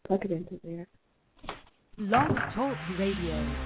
Plug it into there. Blog Talk Radio.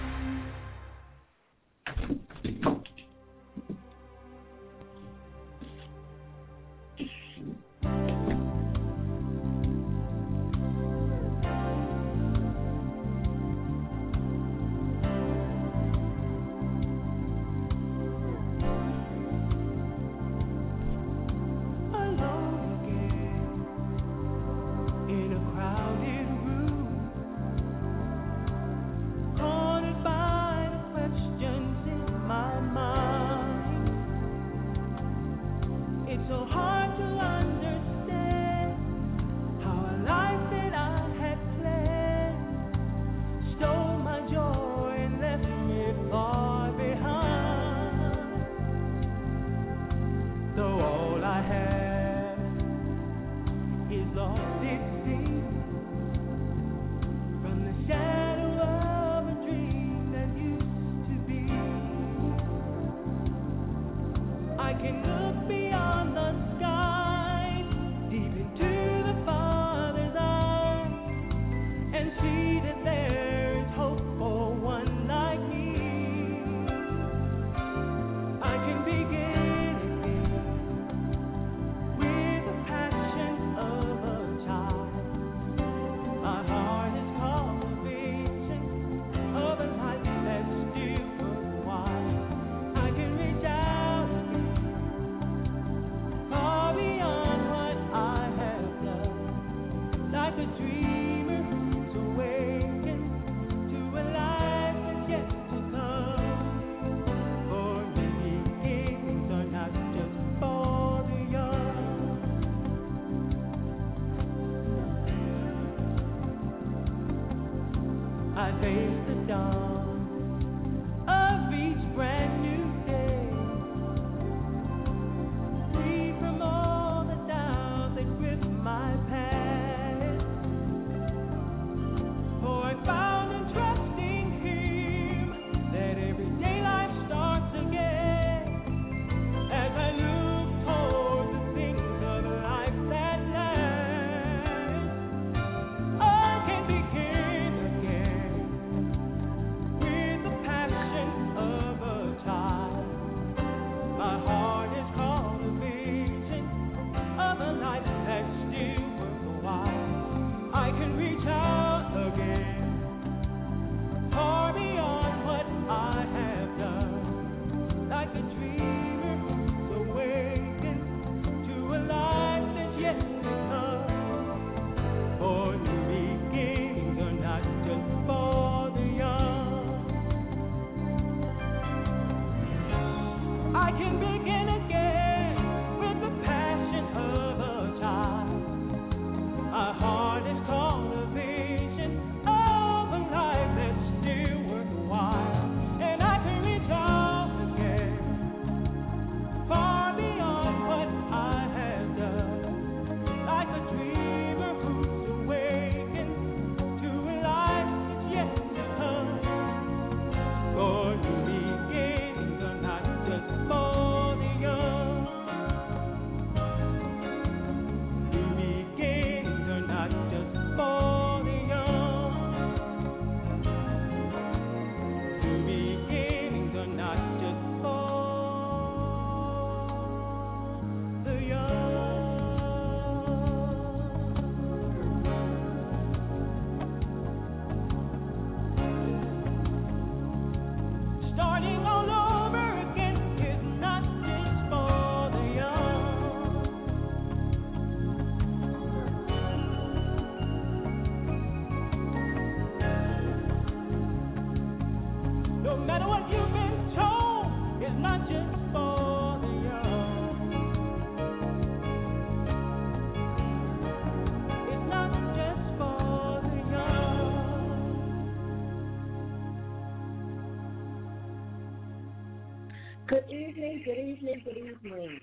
Good evening.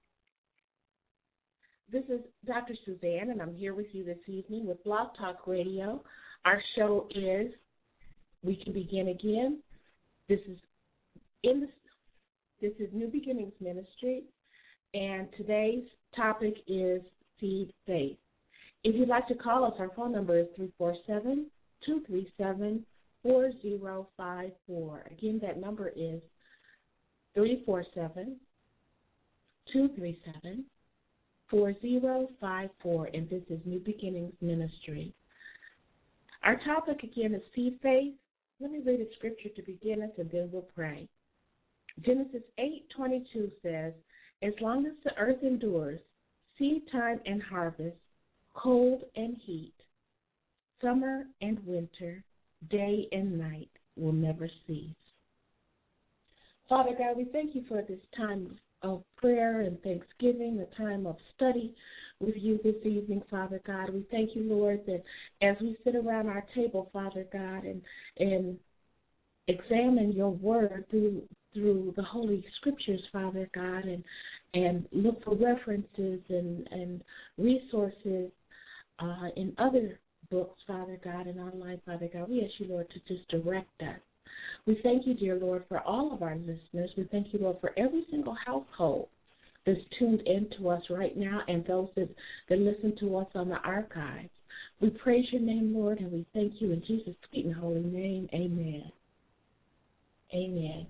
This is Dr. Suzanne, and I'm here with you this evening with Blog Talk Radio. Our show is We Can Begin Again. This is New Beginnings Ministry, and today's topic is Seed Faith. If you'd like to call us, our phone number is 347-237-4054. Again, that number is 347-237-4054, and this is New Beginnings Ministry. Our topic again is seed faith. Let me read a scripture to begin us, and then we'll pray. Genesis 8:22 says, "As long as the earth endures, seed time and harvest, cold and heat, summer and winter, day and night will never cease." Father God, we thank you for this time of prayer and thanksgiving, a time of study with you this evening, Father God. We thank you, Lord, that as we sit around our table, Father God, and examine your word through the Holy Scriptures, Father God, and look for references and resources in other books, Father God, and online, Father God. We ask you, Lord, to just direct us. We thank you, dear Lord, for all of our listeners. We thank you, Lord, for every single household that's tuned into us right now and those that listen to us on the archives. We praise your name, Lord, and we thank you in Jesus' sweet and holy name. Amen. Amen.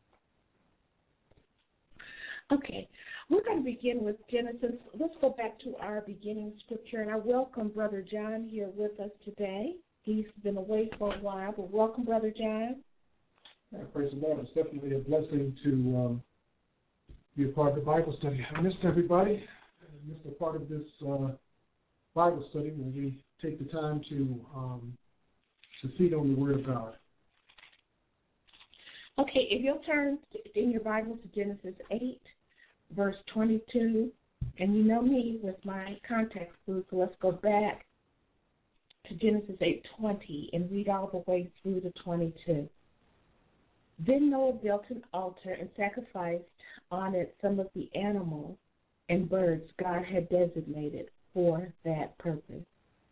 Okay, we're going to begin with Genesis. Let's go back to our beginning scripture, and I welcome Brother John here with us today. He's been away for a while, but welcome, Brother John. Praise the Lord. It's definitely a blessing to be a part of the Bible study. I missed everybody. I missed a part of this Bible study where we take the time to feed on the Word of God. Okay, if you'll turn in your Bible to Genesis 8, verse 22, and you know me with my context clues, so let's go back to Genesis 8:20 and read all the way through to 22. Then Noah built an altar and sacrificed on it some of the animals and birds God had designated for that purpose.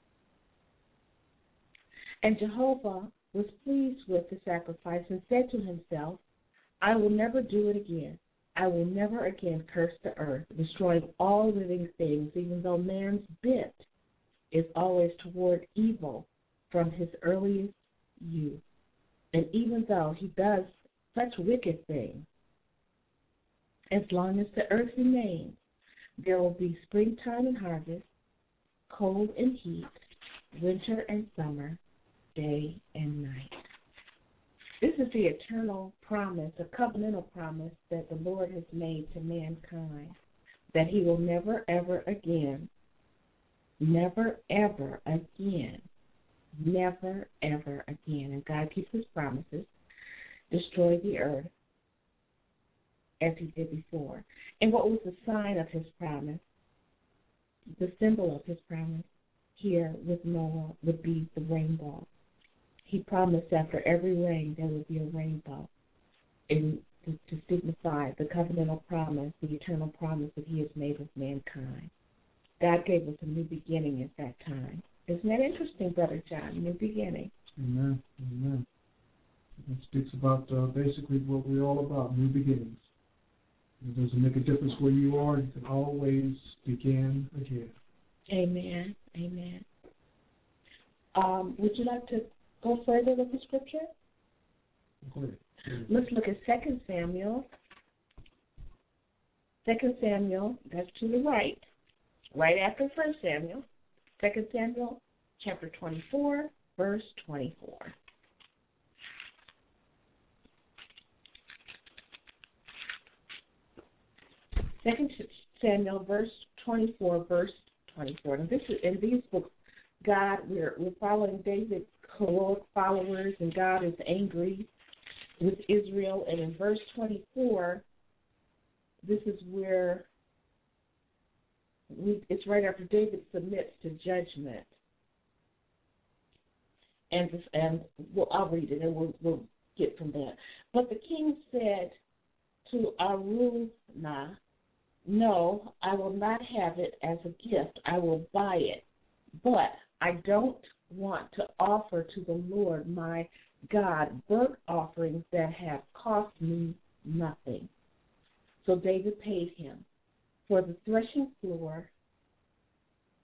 And Jehovah was pleased with the sacrifice and said to himself, "I will never do it again. I will never again curse the earth, destroying all living things, even though man's bent is always toward evil from his earliest youth. And even though he does such wicked things, as long as the earth remains, there will be springtime and harvest, cold and heat, winter and summer, day and night." This is the eternal promise, a covenantal promise that the Lord has made to mankind, that he will never, ever again, never, ever again, never, ever again, and God keeps his promises, destroy the earth as he did before. And what was the sign of his promise? The symbol of his promise here with Noah would be the rainbow. He promised after every rain there would be a rainbow, and to signify the covenantal promise, the eternal promise that he has made with mankind. God gave us a new beginning at that time. Isn't that interesting, Brother John? New beginning. Amen. Amen. It speaks about basically what we're all about, new beginnings. It doesn't make a difference where you are. You can always begin again. Amen. Amen. Would you like to go further with the scripture? Great. Let's look at 2 Samuel. 2 Samuel, that's to the right after 1 Samuel. 2 Samuel, chapter 24, verse 24. 2 Samuel, verse 24, verse 24. And this is in these books. God, we're following David's heroic followers, and God is angry with Israel. And in verse 24, this is where it's right after David submits to judgment. And I'll read it, and we'll get from that. But the king said to Araunah, "No, I will not have it as a gift. I will buy it. But I don't want to offer to the Lord my God burnt offerings that have cost me nothing." So David paid him for the threshing floor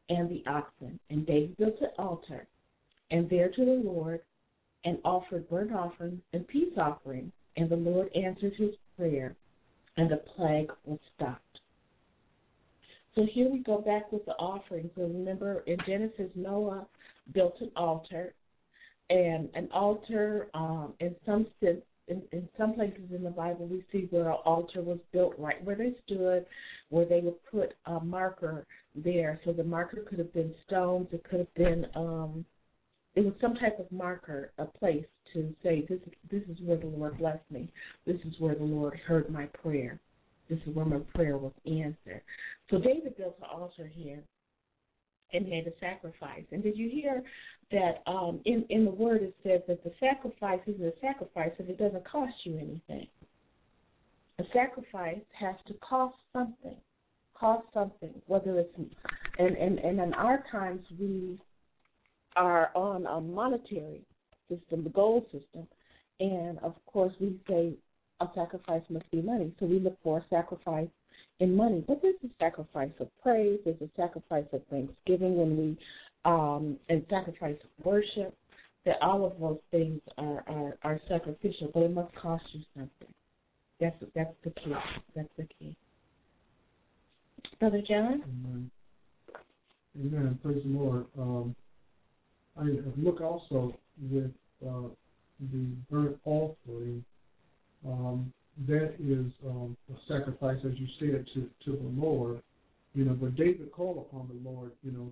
and the oxen. And David built an altar, and there to the Lord, and offered burnt offerings and peace offerings. And the Lord answered his prayer, and the plague was stopped. So here we go back with the offerings. So remember, in Genesis, Noah built an altar, and an altar, in some sense, in some places in the Bible, we see where an altar was built right where they stood, where they would put a marker there. So the marker could have been stones. It could have been, it was some type of marker, a place to say, this is where the Lord blessed me. This is where the Lord heard my prayer. This is where my prayer was answered. So David built an altar here and made a sacrifice. And did you hear that in the Word it says that the sacrifice isn't a sacrifice if it doesn't cost you anything? A sacrifice has to cost something, whether it's, and in our times we are on a monetary system, the gold system, and of course we say a sacrifice must be money, so we look for a sacrifice in money. But there's a sacrifice of praise, there's a sacrifice of thanksgiving when we, and sacrifice of worship, that all of those things are sacrificial, but it must cost you something. That's the key. That's the key. Brother John? Amen. Amen. Praise the Lord. I look also with the burnt offering. That is a sacrifice, as you said, to the Lord. But David called upon the Lord,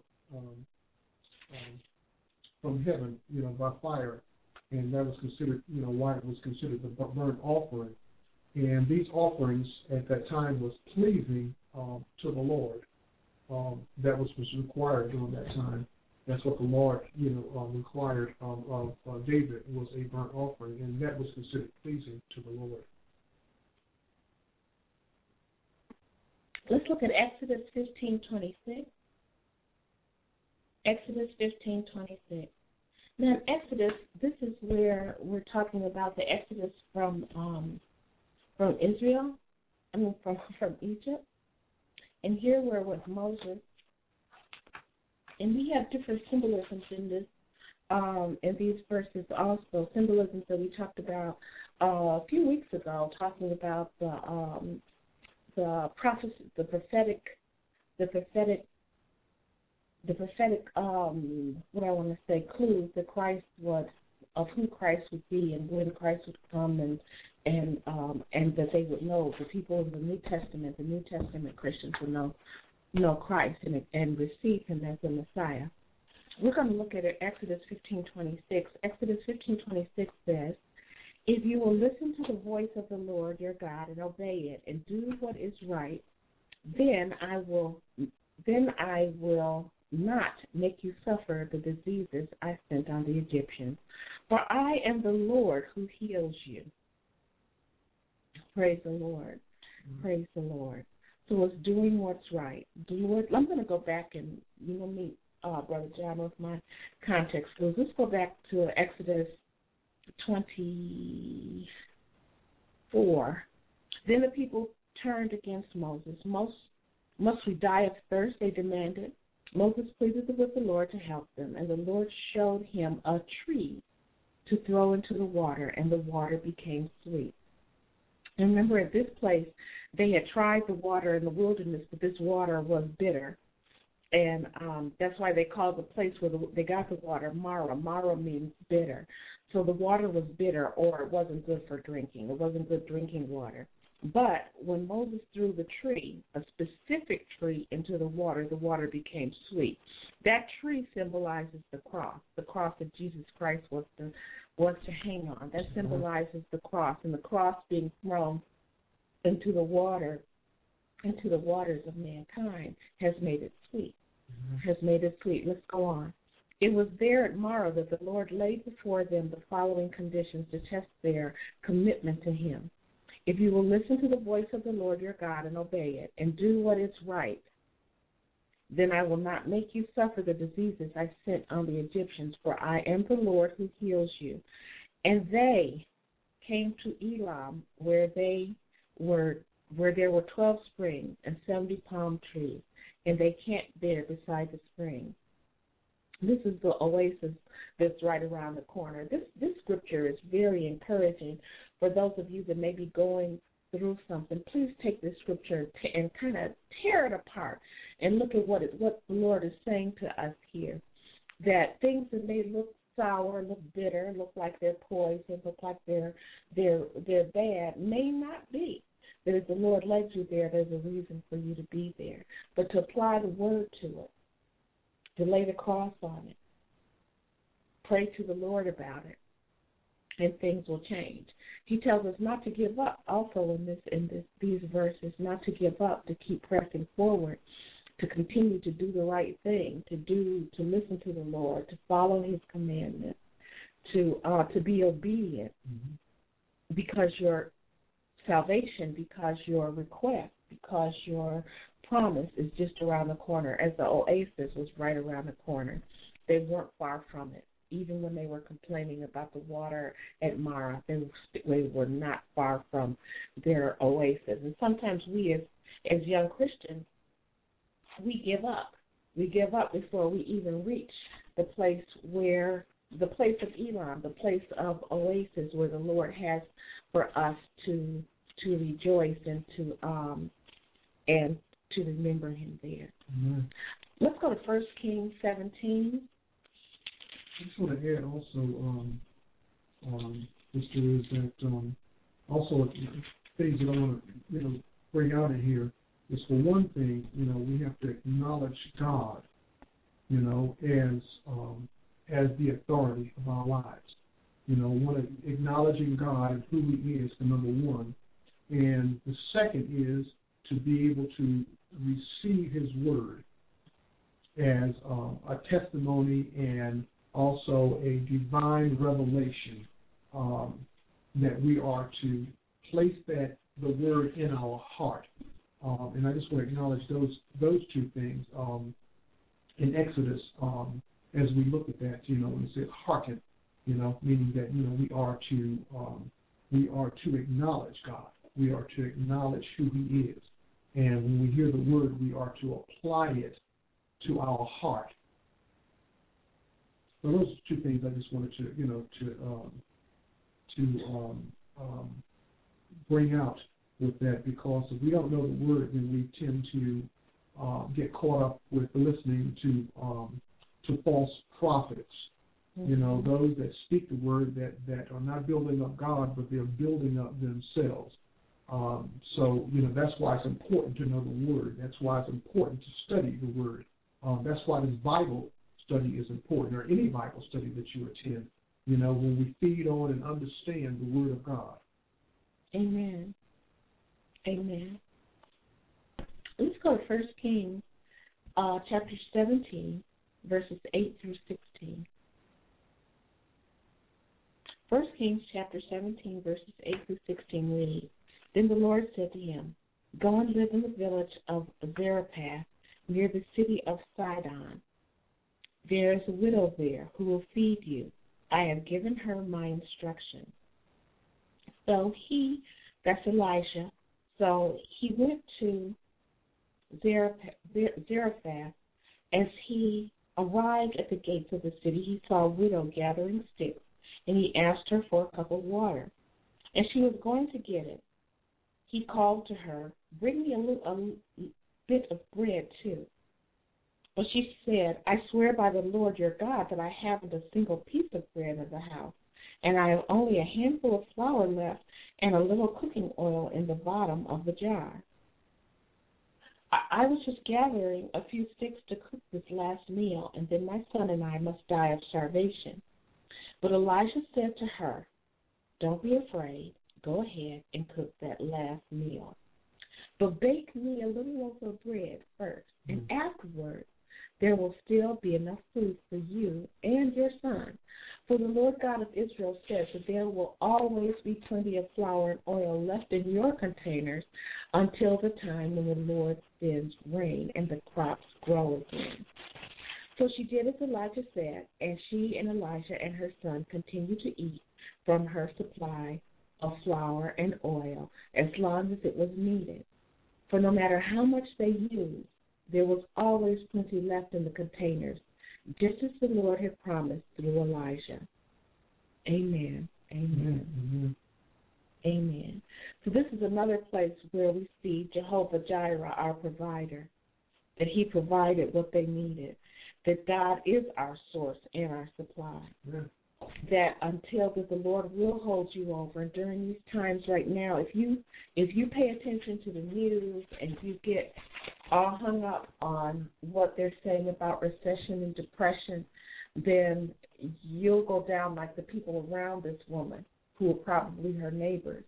from heaven, by fire, and that was considered, why it was considered the burnt offering. And these offerings at that time was pleasing to the Lord. That was required during that time. That's what the Lord, required of David, was a burnt offering, and that was considered pleasing to the Lord. Let's look at Exodus 15:26. Exodus 15:26. Now, in Exodus, this is where we're talking about the Exodus from Israel. From Egypt. And here we're with Moses. And we have different symbolisms in this, in these verses also. Symbolisms that we talked about a few weeks ago, talking about the prophecy, the prophetic, what I want to say, clues that Christ was, of who Christ would be and when Christ would come, and that they would know, the people in the New Testament Christians would know Christ and receive him as the Messiah. We're going to look at it, Exodus 15:26. Exodus 15:26 says, "If you will listen to the voice of the Lord your God and obey it and do what is right, then I will not make you suffer the diseases I sent on the Egyptians, for I am the Lord who heals you." Praise the Lord. Mm-hmm. Praise the Lord. So it's doing what's right. The Lord, I'm going to go back and, meet Brother John with my context clues. Let's go back to Exodus 24. Then the people turned against Moses. Must we die of thirst, they demanded. Moses pleaded with the Lord to help them, and the Lord showed him a tree to throw into the water, and the water became sweet. And remember, at this place, they had tried the water in the wilderness, but this water was bitter. And that's why they called the place where they got the water Mara. Mara means bitter. So the water was bitter, or it wasn't good for drinking. It wasn't good drinking water. But when Moses threw the tree, a specific tree, into the water became sweet. That tree symbolizes the cross that Jesus Christ was to hang on. That symbolizes the cross, and the cross being thrown into the waters of mankind has made it sweet. Let's go on. It was there at Marah that the Lord laid before them the following conditions to test their commitment to him. If you will listen to the voice of the Lord your God and obey it and do what is right, then I will not make you suffer the diseases I sent on the Egyptians, for I am the Lord who heals you. And they came to Elam, where there were 12 springs and 70 palm trees. and they camped there beside the spring. This is the oasis that's right around the corner. This scripture is very encouraging for those of you that may be going through something. Please take this scripture and kind of tear it apart and look at what the Lord is saying to us here. That things that may look sour, look bitter, look like they're poison, look like they're bad, may not be. That if the Lord led you there, there's a reason for you to be there. But to apply the word to it, to lay the cross on it, pray to the Lord about it, and things will change. He tells us not to give up. Also in these verses, not to give up, to keep pressing forward, to continue to do the right thing, to listen to the Lord, to follow His commandments, to be obedient, because your salvation, because your request, because your promise is just around the corner. As the oasis was right around the corner, they weren't far from it. Even when they were complaining about the water at Marah, they were not far from their oasis. And sometimes we, as young Christians, we give up. We give up before we even reach the place of Elam, the place of oasis where the Lord has for us to rejoice and to remember Him there. Mm-hmm. Let's go to 1 Kings 17. I just want to add also, Mr. is that also things that I want to bring out in here is, for one thing, we have to acknowledge God, as the authority of our lives. Acknowledging God and who He is, the number one. And the second is to be able to receive His word as a testimony and also a divine revelation, that we are to place the word in our heart. And I just want to acknowledge those two things in Exodus, as we look at that, when it says hearken, meaning that we are to acknowledge God. We are to acknowledge who He is. And when we hear the word, we are to apply it to our heart. So those are two things I just wanted to bring out with that, because if we don't know the word, then we tend to get caught up with listening to false prophets. Mm-hmm. Those that speak the word that are not building up God, but they're building up themselves. So that's why it's important to know the word. That's why it's important to study the word. That's why this Bible study is important, or any Bible study that you attend, when we feed on and understand the word of God. Amen. Amen. Let's go to 1 Kings chapter 17, verses 8 through 16. 1 Kings chapter 17, verses 8 through 16 read, Then the Lord said to him, Go and live in the village of Zarephath, near the city of Sidon. There is a widow there who will feed you. I have given her my instruction. That's Elijah, so he went to Zarephath. As he arrived at the gates of the city, he saw a widow gathering sticks, and he asked her for a cup of water. And she was going to get it. He called to her, Bring me a bit of bread, too. But she said, I swear by the Lord your God that I haven't a single piece of bread in the house, and I have only a handful of flour left and a little cooking oil in the bottom of the jar. I was just gathering a few sticks to cook this last meal, and then my son and I must die of starvation. But Elijah said to her, Don't be afraid. Go ahead and cook that last meal. But bake me a little loaf of bread first, and afterward there will still be enough food for you and your son. For the Lord God of Israel says that there will always be plenty of flour and oil left in your containers until the time when the Lord sends rain and the crops grow again. So she did as Elijah said, and she and Elijah and her son continued to eat from her supply of flour and oil as long as it was needed. For no matter how much they used, There was always plenty left in the containers, just as the Lord had promised through Elijah. Amen. Amen. Amen. Amen. So this is another place where we see Jehovah Jireh, our provider, that he provided what they needed, that God is our source and our supply. Yeah. That until that the Lord will hold you over. And during these times right now, if you pay attention to the news and you get all hung up on what they're saying about recession and depression, then you'll go down like the people around this woman who are probably her neighbors,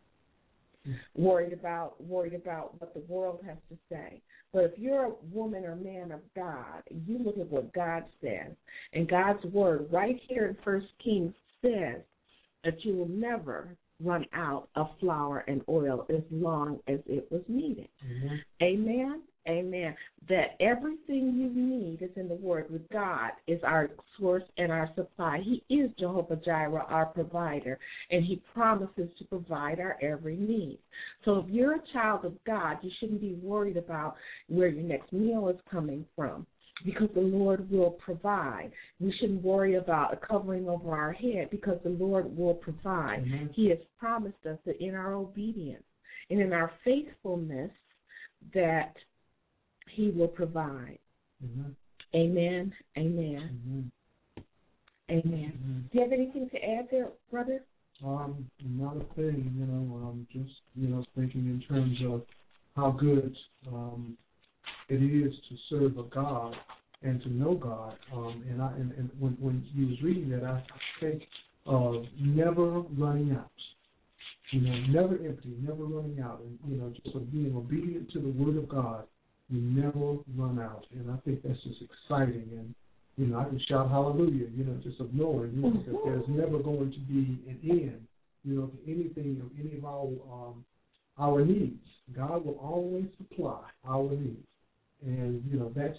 worried about what the world has to say. But if you're a woman or man of God, you look at what God says, and God's word right here in 1 Kings says that you will never run out of flour and oil as long as it was needed. Mm-hmm. Amen? Amen. That everything you need is in the Word. With God is our source and our supply. He is Jehovah Jireh, our provider, and He promises to provide our every need. So if you're a child of God, you shouldn't be worried about where your next meal is coming from, because the Lord will provide. We shouldn't worry about a covering over our head, because the Lord will provide. Mm-hmm. He has promised us that in our obedience and in our faithfulness that He will provide. Mm-hmm. Amen. Amen. Mm-hmm. Amen. Mm-hmm. Do you have anything to add there, brother? Not a thing, just, thinking in terms of how good it is to serve a God and to know God. And when you was reading that, I think of never running out. Never empty, never running out. And, just of being obedient to the Word of God, you never run out. And I think that's just exciting. And, I can shout hallelujah, just of knowing, that there's never going to be an end, to anything, of any of our needs. God will always supply our needs. And, that's,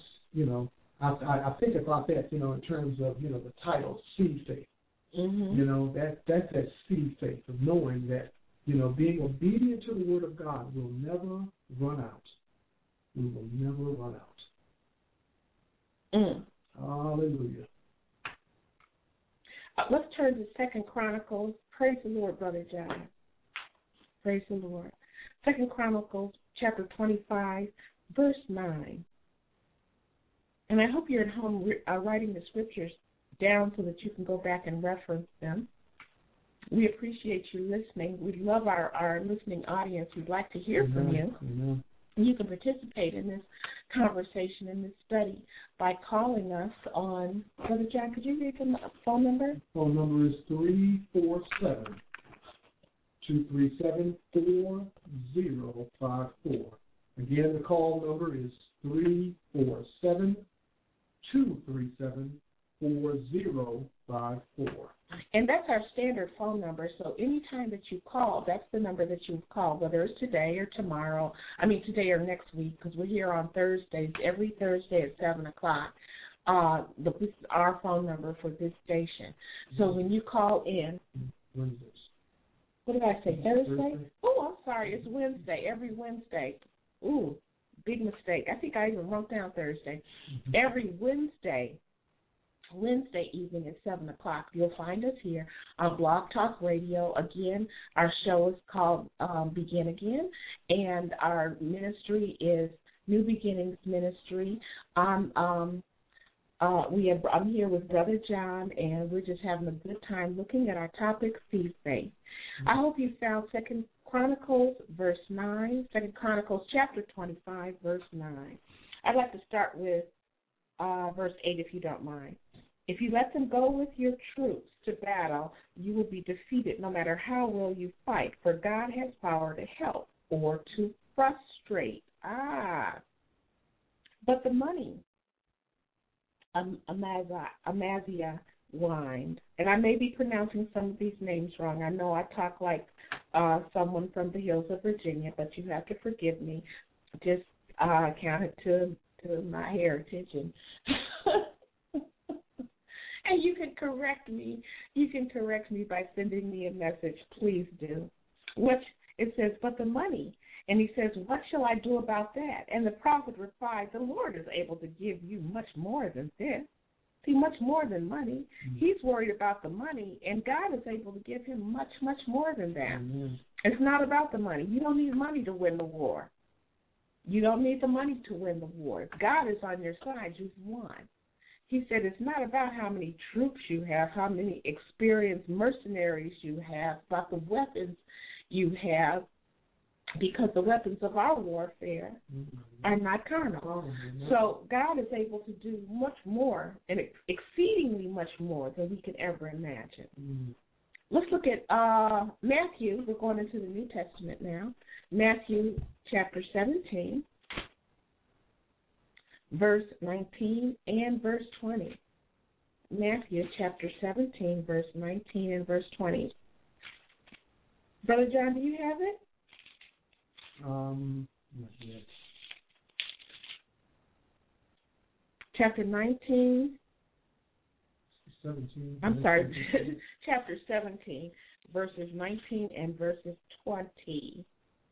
I think about that, in terms of, the title, seed faith. Mm-hmm. That's that seed faith of knowing that, being obedient to the Word of God will never run out. We will never run out. Mm. Hallelujah. Let's turn to 2 Chronicles. Praise the Lord, Brother John. Praise the Lord. 2 Chronicles chapter 25, verse 9. And I hope you're at home writing the scriptures down so that you can go back and reference them. We appreciate you listening. We love our listening audience. We'd like to hear from you. Amen. You can participate in this conversation, in this study, by calling us on, Brother John, could you read the phone number? Phone number is 347-237-4054. Again, the call number is 347-237-4054. And that's our standard phone number, so anytime that you call, that's the number that you've called, whether it's today or tomorrow, today or next week, because we're here on Thursdays, every Thursday at 7 o'clock. This is our phone number for this station. So when you call in, Wednesdays. What did I say, Thursday? Oh, I'm sorry, it's Wednesday, every Wednesday. Ooh, big mistake. I think I even wrote down Thursday. Mm-hmm. Every Wednesday evening at 7 o'clock, you'll find us here on Blog Talk Radio. Again, our show is called Begin Again, and our ministry is New Beginnings Ministry. I'm here with Brother John, and we're just having a good time looking at our topic, seed faith. Mm-hmm. I hope you found 2 Chronicles, verse 9, 2 Chronicles chapter 25, verse 9. I'd like to start with verse 8, if you don't mind. If you let them go with your troops to battle, you will be defeated no matter how well you fight, for God has power to help or to frustrate. But the money, Amaziah whined, and I may be pronouncing some of these names wrong. I know I talk like someone from the hills of Virginia, but you have to forgive me. Just count it to my heritage, and and you can correct me. You can correct me by sending me a message. Please do. Which it says, but the money And he says, what shall I do about that? And the prophet replied, the Lord is able to give you much more than this. See, much more than money. Mm-hmm. He's worried about the money, and God is able to give him much, much more than that. Mm-hmm. It's not about the money. You don't need money to win the war. You don't need the money to win the war. If God is on your side, you've won. He said it's not about how many troops you have, how many experienced mercenaries you have, about the weapons you have, because the weapons of our warfare are not carnal. So God is able to do much more, and exceedingly much more than we could ever imagine. Let's look at Matthew. We're going into the New Testament now. Matthew chapter 17, verse 19 and verse 20. Matthew chapter 17, verse 19 and verse 20. Brother John, do you have it? Not yet. Chapter 19. 17. I'm sorry, chapter 17, verses 19 and verses 20.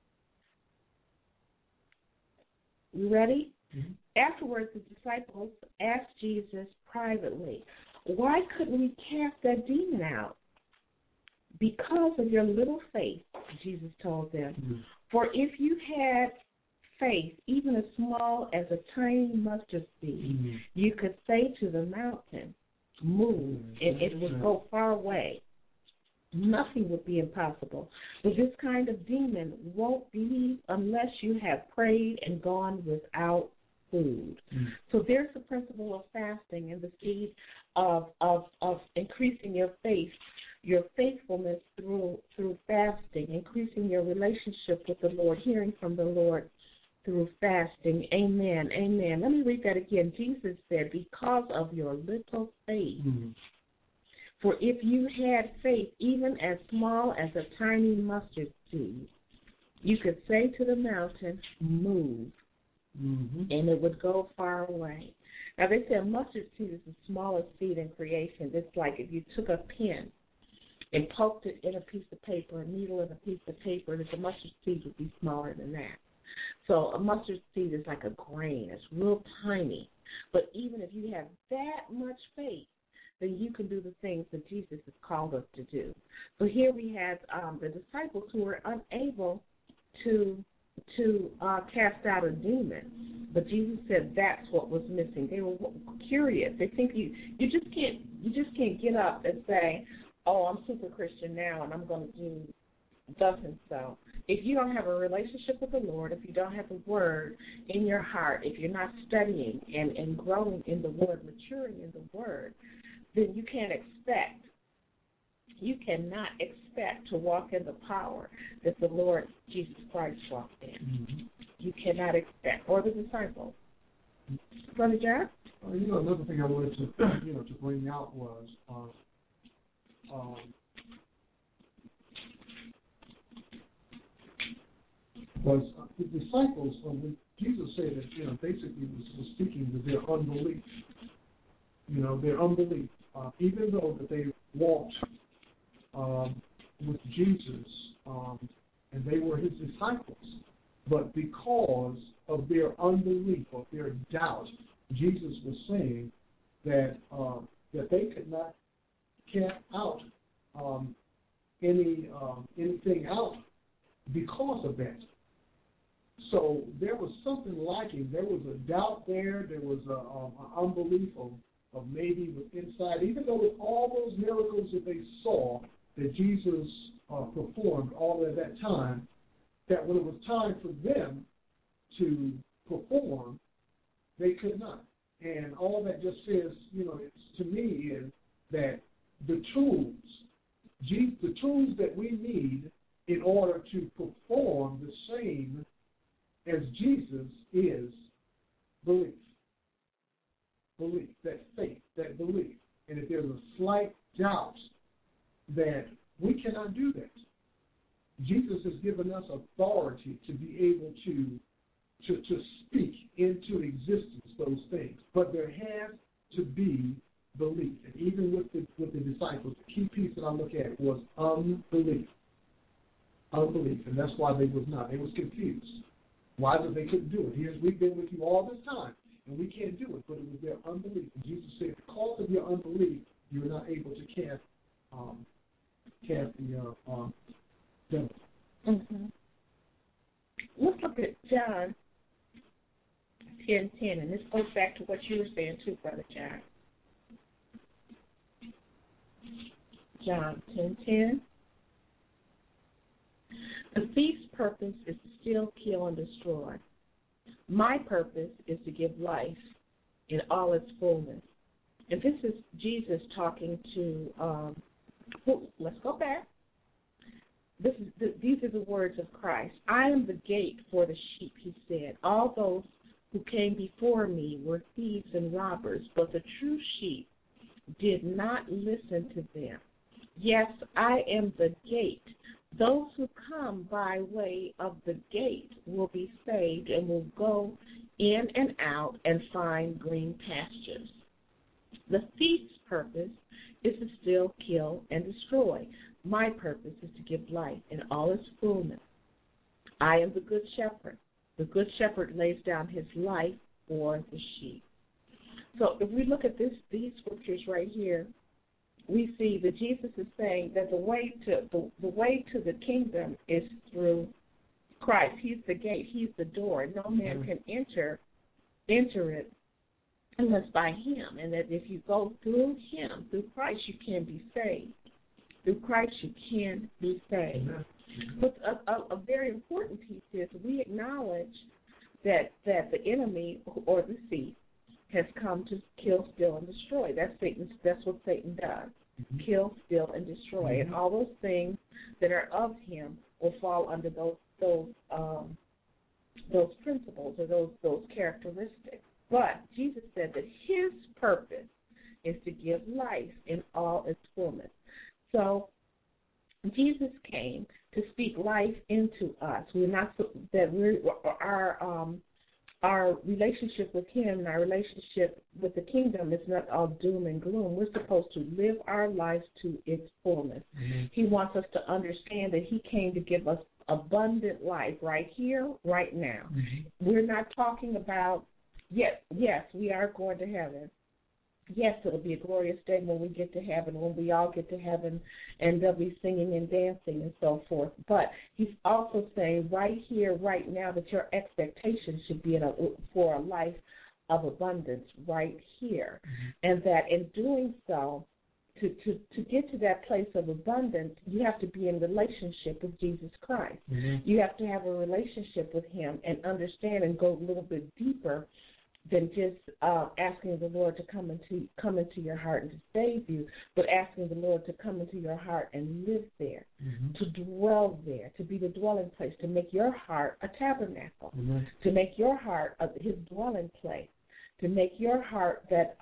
You ready? Mm-hmm. Afterwards, the disciples asked Jesus privately, why couldn't we cast that demon out? Because of your little faith, Jesus told them. Mm-hmm. For if you had faith, even as small as a tiny mustard seed, you could say to the mountain, move, and it would go far away. Nothing would be impossible. But this kind of demon won't be unless you have prayed and gone without food. So there's the principle of fasting and the seed of increasing your faith, your faithfulness through fasting, increasing your relationship with the Lord, hearing from the Lord through fasting. Amen, amen. Let me read that again. Jesus said, because of your little faith. For if you had faith even as small as a tiny mustard seed, you could say to the mountain, move, and it would go far away. Now, they say a mustard seed is the smallest seed in creation. It's like if you took a pin and poked it in a piece of paper, a needle in a piece of paper, and the mustard seed would be smaller than that. So a mustard seed is like a grain. It's real tiny. But even if you have that much faith, then you can do the things that Jesus has called us to do. So here we have the disciples who were unable to cast out a demon, but Jesus said that's what was missing. They were curious. They think you just can't get up and say, oh, I'm super Christian now and I'm going to do thus and so. If you don't have a relationship with the Lord, if you don't have the Word in your heart, if you're not studying and growing in the Word, maturing in the Word, then you cannot expect to walk in the power that the Lord Jesus Christ walked in. You cannot expect, or the disciples. Brother John? Another thing I wanted to bring out was the disciples. When Jesus said that, basically was speaking to their unbelief. Their unbelief. Even though that they walked with Jesus and they were his disciples, but because of their unbelief or their doubt, Jesus was saying that they could not cast out anything out because of that. So there was something lacking. There was a doubt there. There was an unbelief of maybe with inside, even though with all those miracles that they saw that Jesus performed all at that time, that when it was time for them to perform, they could not. And all that just says, to me is that the tools that we need in order to perform the same as Jesus is belief. Belief, that faith, that belief. And if there's a slight doubt, that we cannot do that. Jesus has given us authority to be able to speak into existence those things. But there has to be belief. And even with the disciples, the key piece that I look at was unbelief. unbelief, and that's why they was not. They was confused. Why did they couldn't do it? We've been with you all this time, and we can't do it, but it was their unbelief. And Jesus said, because of your unbelief, you're not able to cast the devil. Mm-hmm. Let's look at John 10:10, and this goes back to what you were saying too, Brother John. John 10:10. The thief's purpose is to steal, kill, and destroy. My purpose is to give life in all its fullness. And this is Jesus talking to, let's go back. These are the words of Christ. I am the gate for the sheep, he said. All those who came before me were thieves and robbers, but the true sheep did not listen to them. Yes, I am the gate. Those who come by way of the gate will be saved and will go in and out and find green pastures. The thief's purpose is to steal, kill, and destroy. My purpose is to give life in all its fullness. I am the good shepherd. The good shepherd lays down his life for the sheep. So if we look at these scriptures right here, we see that Jesus is saying that the way to the kingdom is through Christ. He's the gate. He's the door. No man can enter it unless by him. And that if you go through him, through Christ, you can be saved. Through Christ, you can be saved. But a very important piece is we acknowledge that the enemy or the thief has come to kill, steal, and destroy. That's what Satan does. Mm-hmm. Kill, steal, and destroy. Mm-hmm. And all those things that are of him will fall under those principles or those characteristics. But Jesus said that his purpose is to give life in all its fullness. So Jesus came to speak life into us. Our relationship with him and our relationship with the kingdom is not all doom and gloom. We're supposed to live our lives to its fullness. Mm-hmm. He wants us to understand that he came to give us abundant life right here, right now. Mm-hmm. We're not talking about, yes, we are going to heaven. Yes, it'll be a glorious day when we get to heaven, when we all get to heaven, and they'll be singing and dancing and so forth. But he's also saying right here, right now, that your expectations should be for a life of abundance right here. Mm-hmm. And that in doing so, to get to that place of abundance, you have to be in relationship with Jesus Christ. Mm-hmm. You have to have a relationship with him and understand and go a little bit deeper than just asking the Lord to come into your heart and to save you, but asking the Lord to come into your heart and live there, mm-hmm. to dwell there, to be the dwelling place, to make your heart a tabernacle, mm-hmm. to make your heart his dwelling place, to make your heart that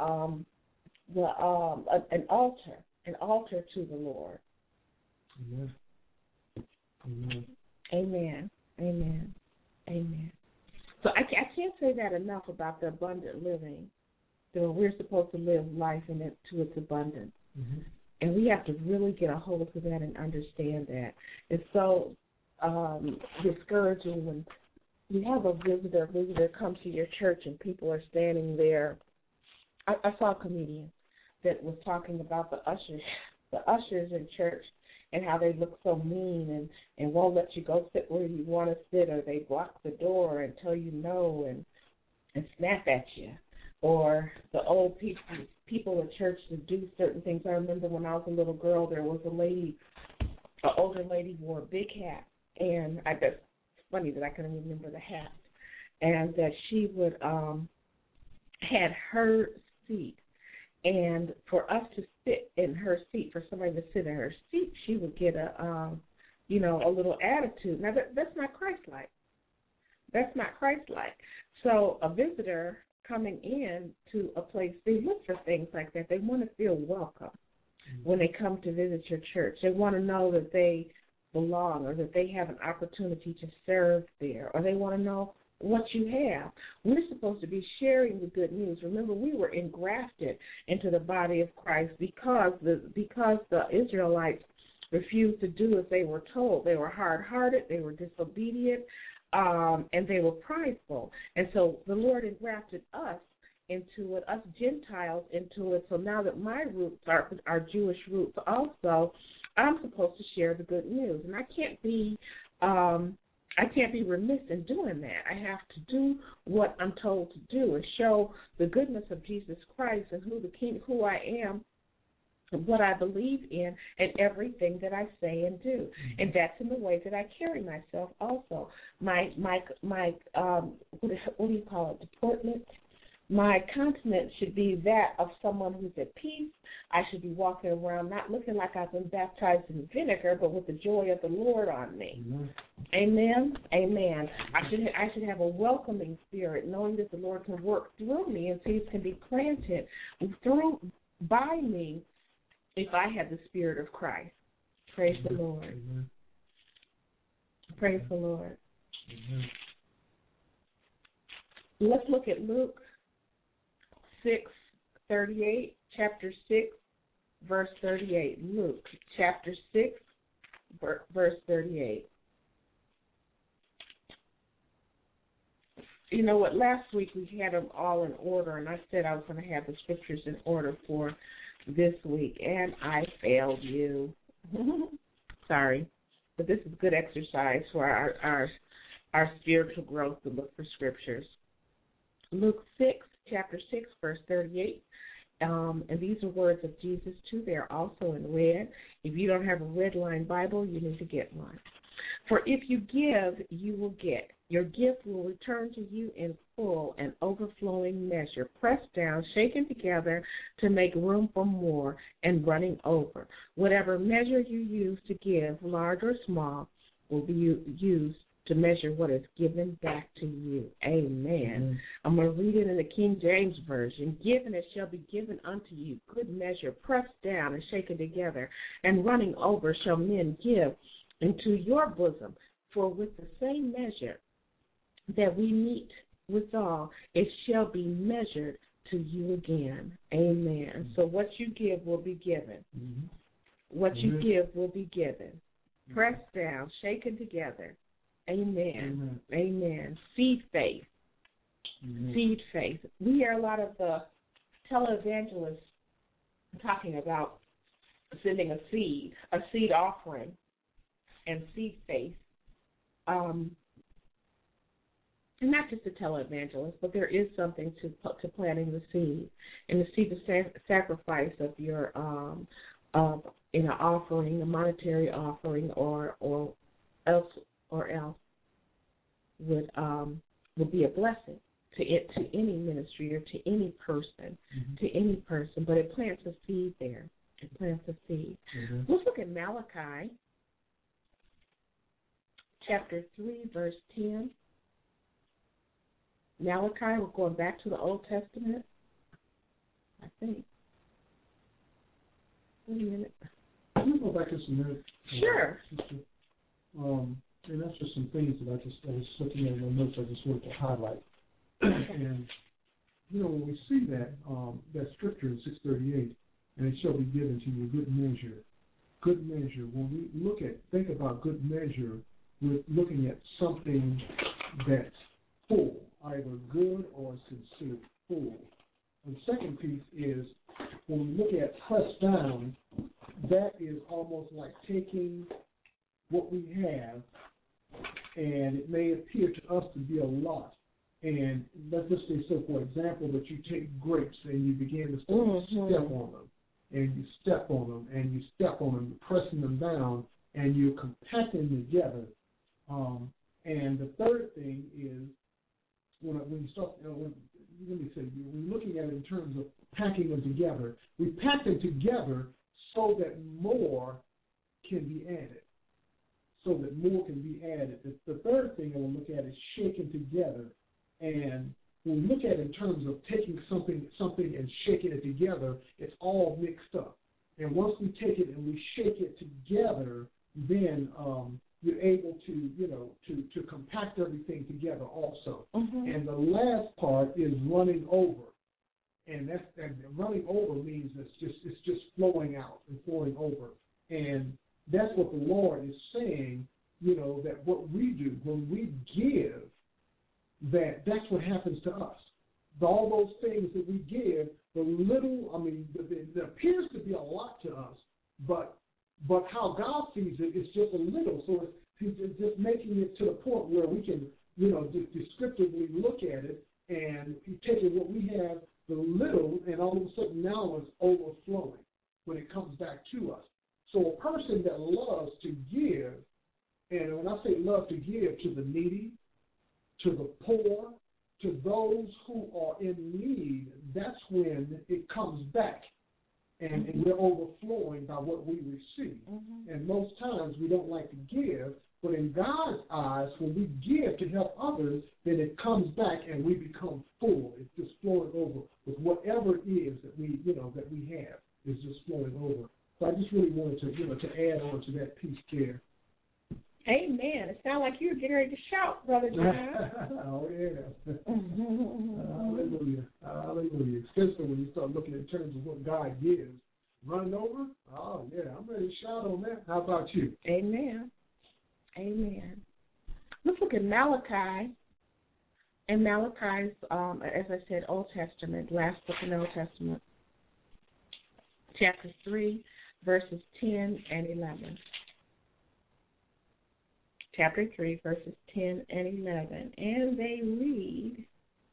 an altar to the Lord. Amen. Amen. Amen. Amen. Amen. So I can't say that enough about the abundant living. So we're supposed to live life to its abundance. Mm-hmm. And we have to really get a hold of that and understand that. It's so discouraging when you have a visitor come to your church and people are standing there. I saw a comedian that was talking about the ushers in church, and how they look so mean and won't let you go sit where you want to sit, or they block the door and tell you no and snap at you. Or the old people in church that do certain things. I remember when I was a little girl, there was an older lady wore a big hat, and I guess it's funny that I can remember the hat, and that she would had her seat. And for us to sit in her seat, for somebody to sit in her seat, she would get a little attitude. Now, that's not Christ-like. That's not Christ-like. So a visitor coming in to a place, they look for things like that. They want to feel welcome when they come to visit your church. They want to know that they belong, or that they have an opportunity to serve there, or they want to know what you have. We're supposed to be sharing the good news. Remember, we were engrafted into the body of Christ because the Israelites refused to do as they were told. They were hard-hearted, they were disobedient, and they were prideful. And so the Lord engrafted us into it, us Gentiles into it. So now that my roots are Jewish roots also, I'm supposed to share the good news. And I can't be remiss in doing that. I have to do what I'm told to do and show the goodness of Jesus Christ and who I am, what I believe in, and everything that I say and do. And that's in the way that I carry myself also. My what do you call it, deportment? My countenance should be that of someone who's at peace. I should be walking around not looking like I've been baptized in vinegar, but with the joy of the Lord on me. Amen? Amen. I should have a welcoming spirit, knowing that the Lord can work through me and seeds can be planted by me if I have the Spirit of Christ. Praise the Lord. Amen. Praise the Lord. Amen. Let's look at Luke 6:38, chapter 6, verse 38. Luke, chapter 6, verse 38. You know what, last week we had them all in order, and I said I was going to have the scriptures in order for this week, and I failed you. Sorry, but this is good exercise for our spiritual growth to look for scriptures. Luke 6, chapter 6, verse 38. And these are words of Jesus, too. They are also in red. If you don't have a red line Bible, you need to get one. For if you give, you will get. Your gift will return to you in full and overflowing measure, pressed down, shaken together to make room for more, and running over. Whatever measure you use to give, large or small, will be used to measure what is given back to you. Amen. I'm going to read it in the King James Version. Given it shall be given unto you, good measure, pressed down and shaken together, and running over shall men give into your bosom. For with the same measure that we meet withal, it shall be measured to you again. Amen. So what you give will be given. What you give will be given. Pressed down, shaken together. Amen. Amen. Seed faith. Seed faith. We hear a lot of the televangelists talking about sending a seed offering, and seed faith. Not just a televangelist, but there is something to planting the seed, and the seed of sacrifice of your in an offering, a monetary offering, or else would be a blessing to any ministry or to any person, But it plants a seed there. It plants a seed. Let's look at Malachi, chapter 3, verse 10. Malachi, we're going back to the Old Testament, I think. Wait a minute. Can we go back just a minute? Sure. And that's just some things that I was looking at in the notes I just wanted to highlight. And, when we see that scripture in 6:38, and it shall be given to you good measure, when we think about good measure, we're looking at something that's full, either good or considered full. And the second piece is, when we look at pressed down, that is almost like taking what we have, and it may appear to us to be a lot. And let's just say, so for example, that you take grapes and you begin to step on them, and you step on them, and you step on them, pressing them down, and you're compacting them together. And the third thing is, when you start, when we're looking at it in terms of packing them together, we pack them together so that more can be added. The third thing I will look at is shaken together. And when we look at it in terms of taking something and shaking it together, it's all mixed up. And once we take it and we shake it together, then you're able to compact everything together also. And the last part is running over. And running over means it's just flowing out and flowing over. And that's what the Lord is saying, you know, that what we do, when we give, that's what happens to us. All those things that we give, the little, I mean, it appears to be a lot to us, but how God sees it is just a little. So He's just making it to the point where we can, you know, just descriptively look at it, and He's taking what we have, the little, and all of a sudden now it's overflowing when it comes back to us. So a person that loves to give, and when I say love to give to the needy, to the poor, to those who are in need, that's when it comes back. And we're overflowing by what we receive. And most times we don't like to give, but in God's eyes, when we give to help others, then it comes back and we become full. It's just flowing over with whatever it is that we, you know, that we have. It's just flowing over. So I just really wanted to, you know, to add on to that piece there. Amen. It sounds like you're getting ready to shout, Brother John. Oh, yeah. Hallelujah. Hallelujah. Especially when you start looking in terms of what God gives. Running over? Oh, yeah. I'm ready to shout on that. How about you? Amen. Amen. Let's look at Malachi. And Malachi's, as I said, Old Testament, last book in the Old Testament, chapter 3, verses 10 and 11. Chapter 3, verses 10 and 11. And they read,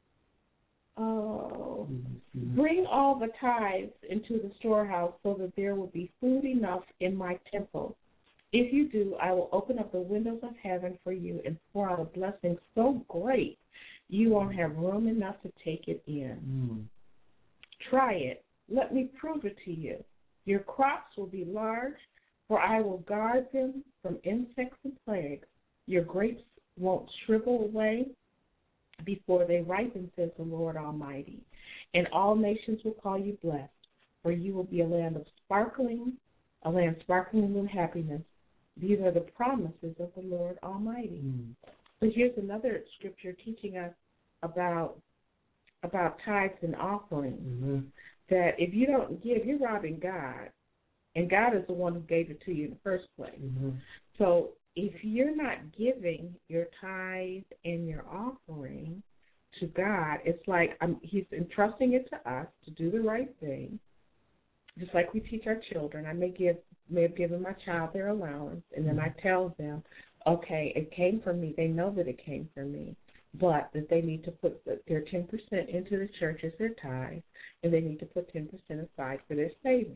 bring all the tithes into the storehouse so that there will be food enough in my temple. If you do, I will open up the windows of heaven for you and pour out a blessing so great you won't have room enough to take it in. Try it. Let me prove it to you. Your crops will be large, for I will guard them from insects and plagues. Your grapes won't shrivel away before they ripen, says the Lord Almighty. And all nations will call you blessed, for you will be a land sparkling with happiness. These are the promises of the Lord Almighty. So here's another scripture teaching us about tithes and offerings. That if you don't give, you're robbing God. And God is the one who gave it to you in the first place. So if you're not giving your tithe and your offering to God, it's like He's entrusting it to us to do the right thing. Just like we teach our children. I may have given my child their allowance, and then I tell them, okay, it came from me. They know that it came from me, but that they need to put their 10% into the church as their tithe, and they need to put 10% aside for their savings.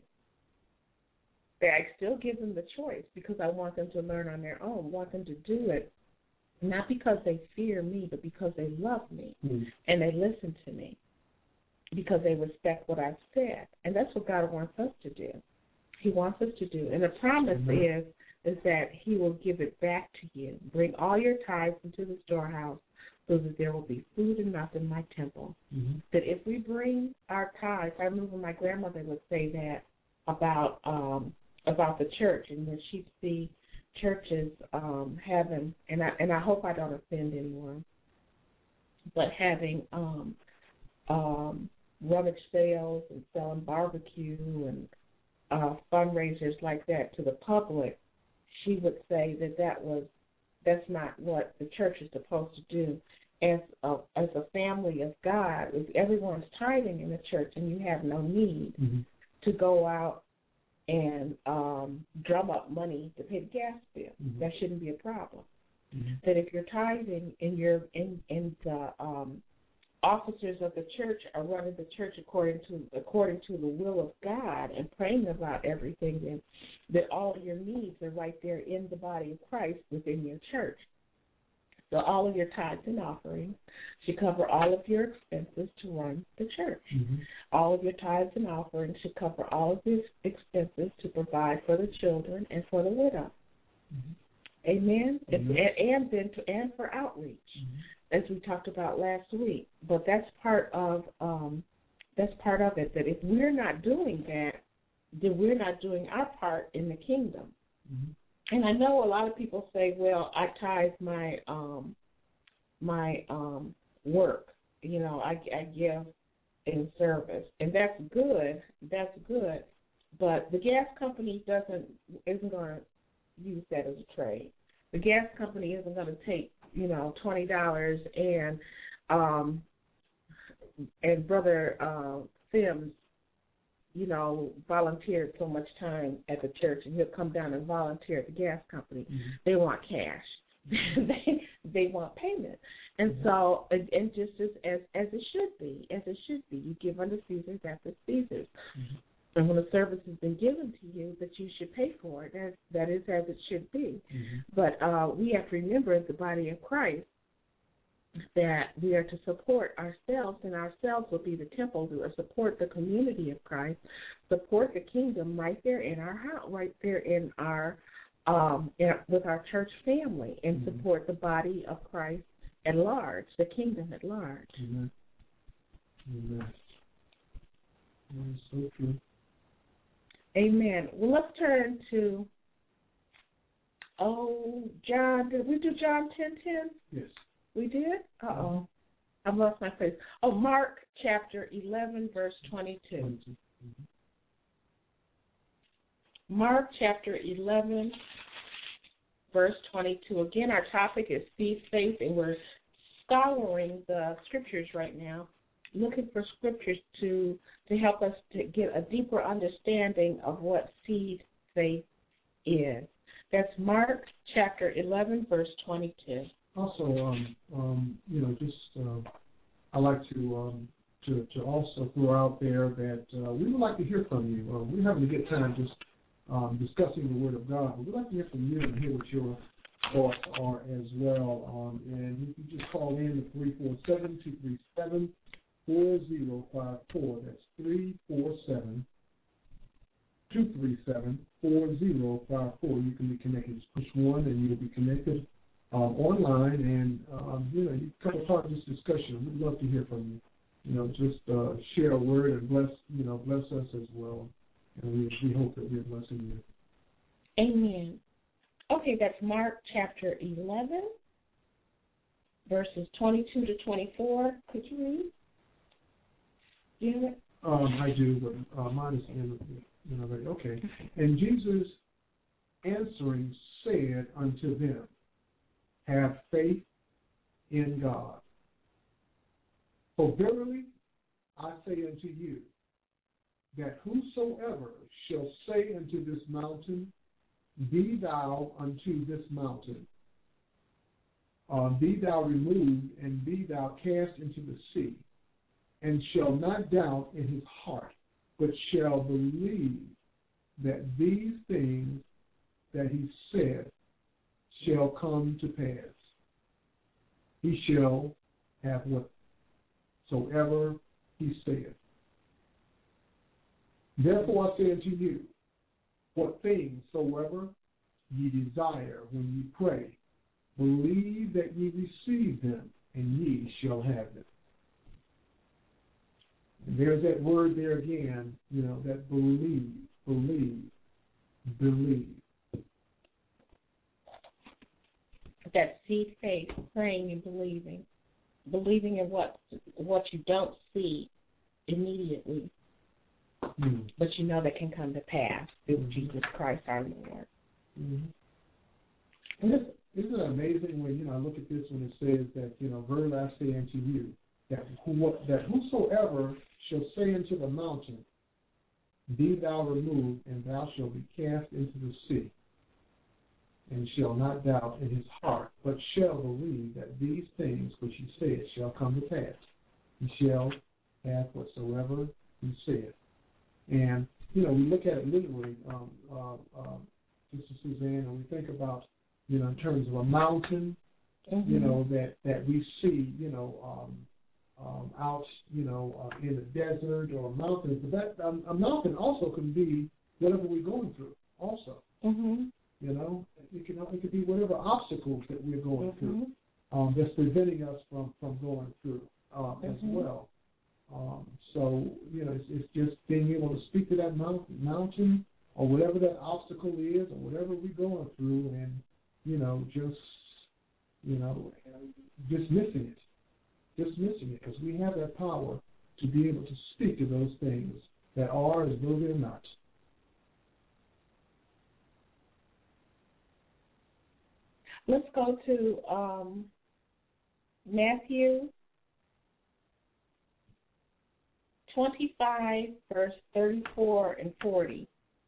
I still give them the choice because I want them to learn on their own, want them to do it, not because they fear me, but because they love me and they listen to me, because they respect what I've said. And that's what God wants us to do. He wants us to do. And the promise is that He will give it back to you. Bring all your tithes into the storehouse so that there will be food enough in my temple. That if we bring our tithes, I remember my grandmother would say that about the church, and when she'd see churches having, and I hope I don't offend anyone, but having rummage sales and selling barbecue and fundraisers like that to the public, she would say that's not what the church is supposed to do. As a family of God, if everyone's tithing in the church and you have no need to go out and drum up money to pay the gas bill, that shouldn't be a problem. That if you're tithing and you're in the officers of the church are running the church according to the will of God and praying about everything, then that all of your needs are right there in the body of Christ within your church. So all of your tithes and offerings should cover all of your expenses to run the church. All of your tithes and offerings should cover all of your expenses to provide for the children and for the widow. Amen. And for outreach, as we talked about last week. But that's part of it. That if we're not doing that, then we're not doing our part in the kingdom. And I know a lot of people say, "Well, I tithe my work. You know, I give in service, and that's good. That's good. But the gas company isn't going to use that as a trade. The gas company isn't going to take, $20 and Brother Sims, volunteered so much time at the church, and he'll come down and volunteer at the gas company. Mm-hmm. They want cash. they want payment. And so, and just as it should be, you give unto Caesar that is Caesar's. Mm-hmm. And when a service has been given to you, that you should pay for it. That is as it should be. Mm-hmm. But we have to remember, as the body of Christ, that we are to support ourselves, and ourselves will be the temple, to support the community of Christ, support the kingdom right there in our house, right there in our with our church family, and mm-hmm. support the body of Christ at large, the kingdom at large. Amen. Amen. That's so true. Amen. Well, let's turn to John. Did we do John 10:10? Yes. We did? Uh-oh. I've lost my place. Mark chapter 11, verse 22. Mm-hmm. Mark chapter 11, verse 22. Again, our topic is seed faith, and we're scouring the scriptures right now, looking for scriptures to help us to get a deeper understanding of what seed faith is. That's Mark chapter 11, verse 22. Also, I like to also throw out there that we would like to hear from you. We're having a good time just discussing the Word of God, but we'd like to hear from you and hear what your thoughts are as well. And you can just call in at 347-237-4054. That's 347-237-4054. You can be connected. Just push 1 and you'll be connected online, and you come a part of this discussion. We'd love to hear from you. Just share a word and bless us as well. And we hope that we're blessing you. Amen. Okay, that's Mark chapter 11, verses 22 to 24. Could you read? Do you have it? I do, but mine is ready. Okay. And Jesus answering said unto them, have faith in God. For verily I say unto you, that whosoever shall say unto this mountain, be thou unto this mountain, be thou removed, and be thou cast into the sea, and shall not doubt in his heart, but shall believe that these things that he said shall come to pass, he shall have whatsoever he saith. Therefore I say unto you, what things soever ye desire when ye pray, believe that ye receive them, and ye shall have them. And there's that word there again, that believe. That seed faith, praying and believing in what you don't see immediately, but you know that can come to pass through Jesus Christ our Lord. Mm-hmm. Isn't it amazing when I look at this when it says that verily I say unto you that whosoever shall say unto the mountain, be thou removed, and thou shalt be cast into the sea, and shall not doubt in his heart, but shall believe that these things which he said shall come to pass. He shall have whatsoever he said. And, we look at it literally, Sister Suzanne, and we think about, in terms of a mountain, mm-hmm. that we see, out, in the desert or mountains. But that a mountain also can be whatever we're going through also. Mm-hmm. It could be whatever obstacles that we're going mm-hmm. through that's preventing us from going through mm-hmm. as well. So, it's just being able to speak to that mountain or whatever that obstacle is or whatever we're going through and, dismissing it because we have that power to be able to speak to those things that are as though they're not. Let's go to Matthew 25, verse 34 and 40.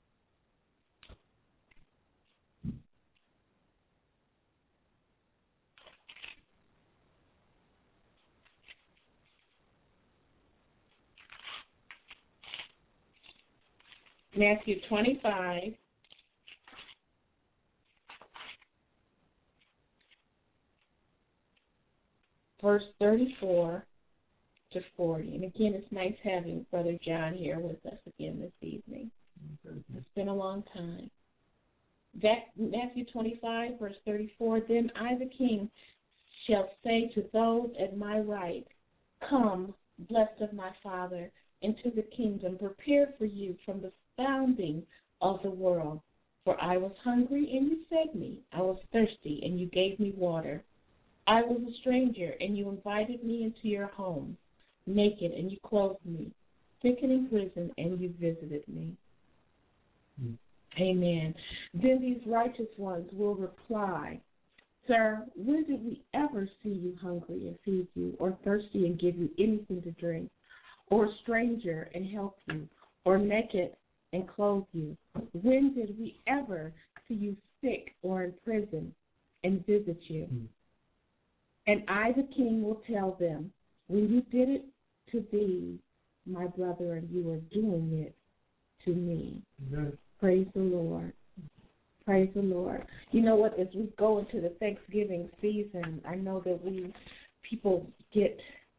Matthew 25, verse 34 to 40. And again, it's nice having Brother John here with us again this evening. It's been a long time. Matthew 25, verse 34, then I, the King, shall say to those at my right, come, blessed of my Father, into the kingdom prepared for you from the founding of the world. For I was hungry, and you fed me. I was thirsty, and you gave me water. I was a stranger, and you invited me into your home. Naked, and you clothed me. Sick and in prison, and you visited me. Amen. Then these righteous ones will reply, Sir, when did we ever see you hungry and feed you, or thirsty and give you anything to drink, or a stranger and help you, or naked and clothe you? When did we ever see you sick or in prison and visit you? And I, the King, will tell them, when you did it to thee, my brother, and you are doing it to me. Amen. Praise the Lord. Praise the Lord. You know what, as we go into the Thanksgiving season, I know that people get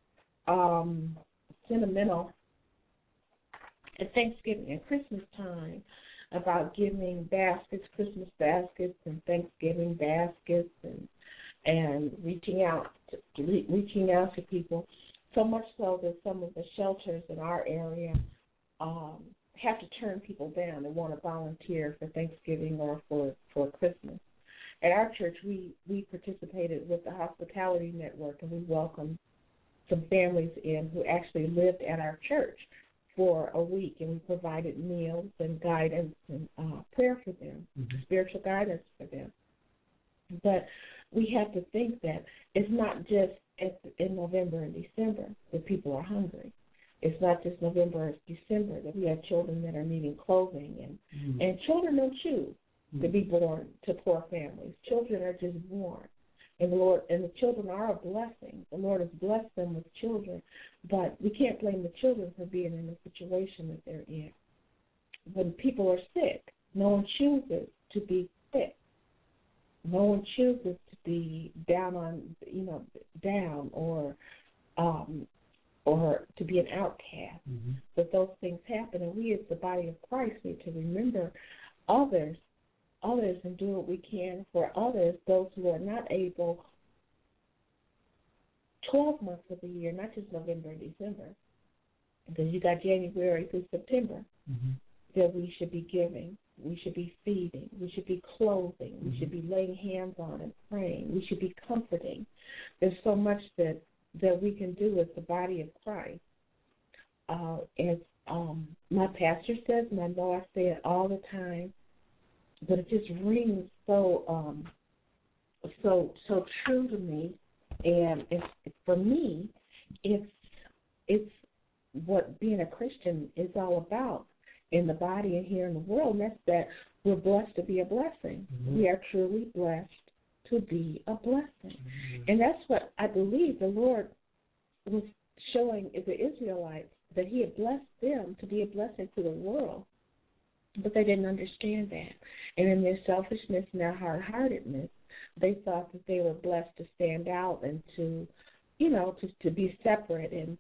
sentimental at Thanksgiving and Christmas time about giving baskets, Christmas baskets and Thanksgiving baskets, and reaching out to people. So much so that some of the shelters in our area have to turn people down and want to volunteer for Thanksgiving or for Christmas. At our church, we participated with the Hospitality Network, and we welcomed some families in who actually lived at our church for a week, and we provided meals and guidance and prayer for them, spiritual guidance for them. But we have to think that it's not just in November and December that people are hungry. It's not just November or December that we have children that are needing clothing, and children don't choose to be born to poor families. Children are just born. And the children are a blessing. The Lord has blessed them with children, but we can't blame the children for being in the situation that they're in. When people are sick, no one chooses to be sick. No one chooses to be down or to be an outcast. But those things happen, and we as the body of Christ need to remember others and do what we can for others, those who are not able 12 months of the year, not just November and December, because you got January through September, that we should be giving, we should be feeding, we should be clothing, we should be laying hands on and praying, we should be comforting. There's so much that we can do as the body of Christ. As my pastor says, and I know I say it all the time, but it just rings so true to me. And for me, it's what being a Christian is all about in the body and here in the world. And that's that we're blessed to be a blessing. We are truly blessed to be a blessing. And that's what I believe the Lord was showing the Israelites, that he had blessed them to be a blessing to the world. But they didn't understand that. And in their selfishness and their hard-heartedness, they thought that they were blessed to stand out and to be separate and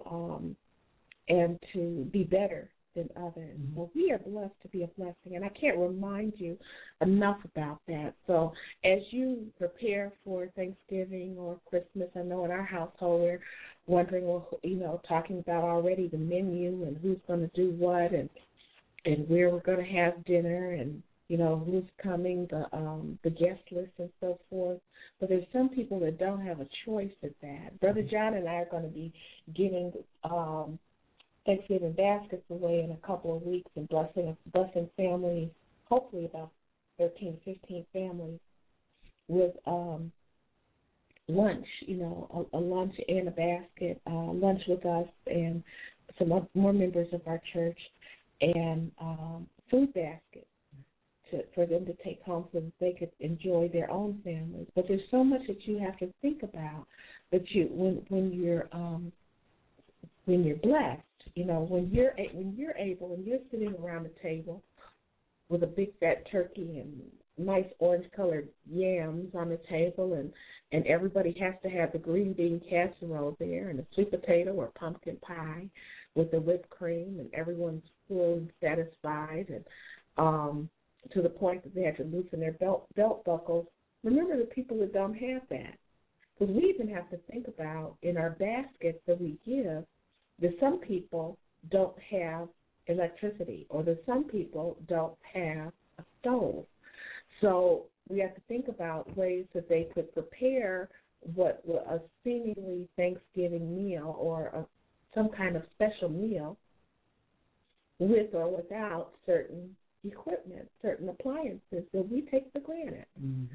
to be better than others. Well, we are blessed to be a blessing, and I can't remind you enough about that. So as you prepare for Thanksgiving or Christmas, I know in our household we're wondering, talking about already the menu and who's going to do what and where we're going to have dinner and, who's coming, the guest list and so forth. But there's some people that don't have a choice at that. Brother John and I are going to be giving Thanksgiving baskets away in a couple of weeks and blessing families, hopefully about 13, 15 families with lunch, a lunch and a basket, lunch with us and some more members of our church, and food basket for them to take home so that they could enjoy their own families. But there's so much that you have to think about that when you're blessed, when you're able, when you're sitting around the table with a big fat turkey and nice orange-colored yams on the table, and everybody has to have the green bean casserole there and a sweet potato or pumpkin pie with the whipped cream, and everyone's full and satisfied, and to the point that they have to loosen their belt buckles. Remember the people that don't have that. Because we even have to think about in our baskets that we give that some people don't have electricity or that some people don't have a stove. So we have to think about ways that they could prepare what a seemingly Thanksgiving meal or some kind of special meal with or without certain equipment, certain appliances that we take for granted.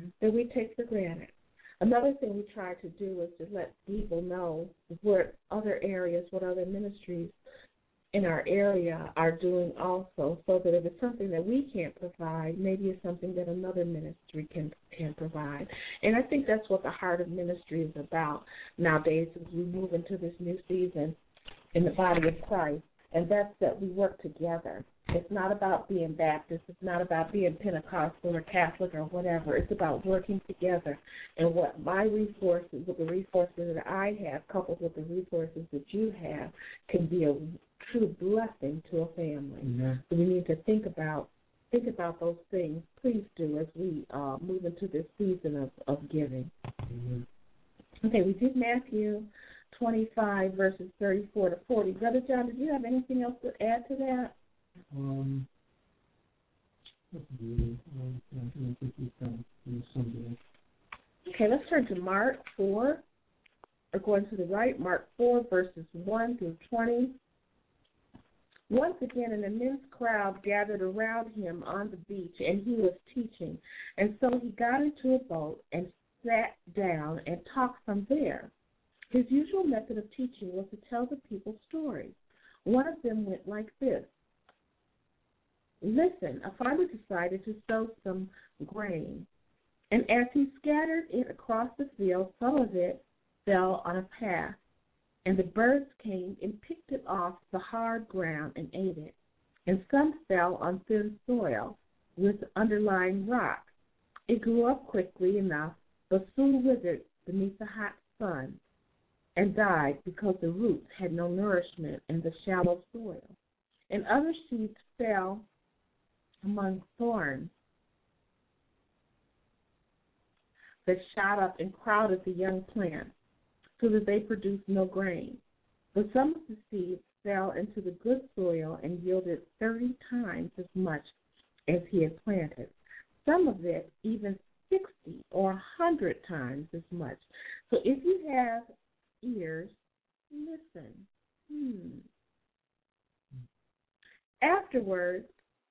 Another thing we try to do is to let people know what other areas, what other ministries in our area are doing also, so that if it's something that we can't provide, maybe it's something that another ministry can provide. And I think that's what the heart of ministry is about nowadays as we move into this new season in the body of Christ, and that's that we work together. It's not about being Baptist. It's not about being Pentecostal or Catholic or whatever. It's about working together. And what my resources, with the resources that I have, coupled with the resources that you have, can be a true blessing to a family. Mm-hmm. So we need to think about those things. Please do as we move into this season of giving. Mm-hmm. Okay, we did Matthew 25, verses 34 to 40. Brother John, did you have anything else to add to that? Okay, let's turn to Mark 4. We're going to the right, Mark 4, verses 1 through 20. Once again, an immense crowd gathered around him on the beach, and he was teaching. And so he got into a boat and sat down and talked from there. His usual method of teaching was to tell the people stories. One of them went like this. Listen, a farmer decided to sow some grain, and as he scattered it across the field, some of it fell on a path, and the birds came and picked it off the hard ground and ate it, and some fell on thin soil with underlying rock. It grew up quickly enough, but soon withered beneath the hot sun and died because the roots had no nourishment in the shallow soil. And other seeds fell among thorns that shot up and crowded the young plants so that they produced no grain. But some of the seeds fell into the good soil and yielded 30 times as much as he had planted. Some of it even 60 or 100 times as much. So if you have ears, listen. Afterwards,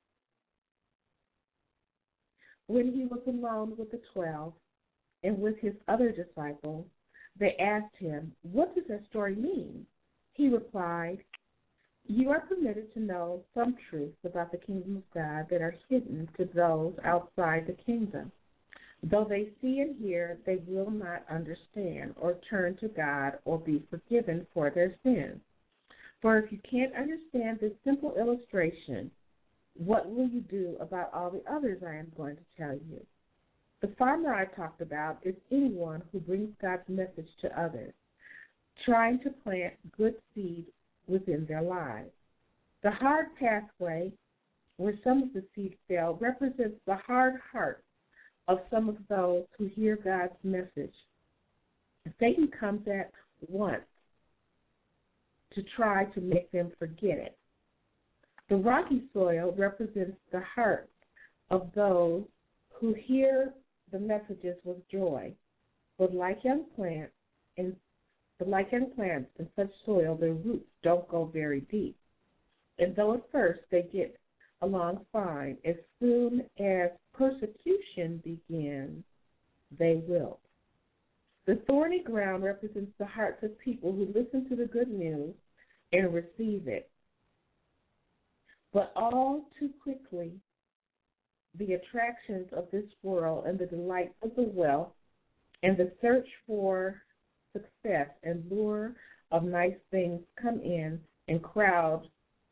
when he was alone with the 12 and with his other disciples, they asked him, "What does that story mean?" He replied, "You are permitted to know some truths about the kingdom of God that are hidden to those outside the kingdom. Though they see and hear, they will not understand or turn to God or be forgiven for their sins. For if you can't understand this simple illustration, what will you do about all the others I am going to tell you? The farmer I talked about is anyone who brings God's message to others, trying to plant good seed within their lives. The hard pathway where some of the seed fell represents the hard heart of some of those who hear God's message. Satan comes at once to try to make them forget it. The rocky soil represents the heart of those who hear the messages with joy. But like young plants in such soil, their roots don't go very deep. And though at first they get along fine, as soon as persecution begins, they they wilt. The thorny ground represents the hearts of people who listen to the good news and receive it. But all too quickly, the attractions of this world and the delights of the wealth and the search for success and lure of nice things come in and crowd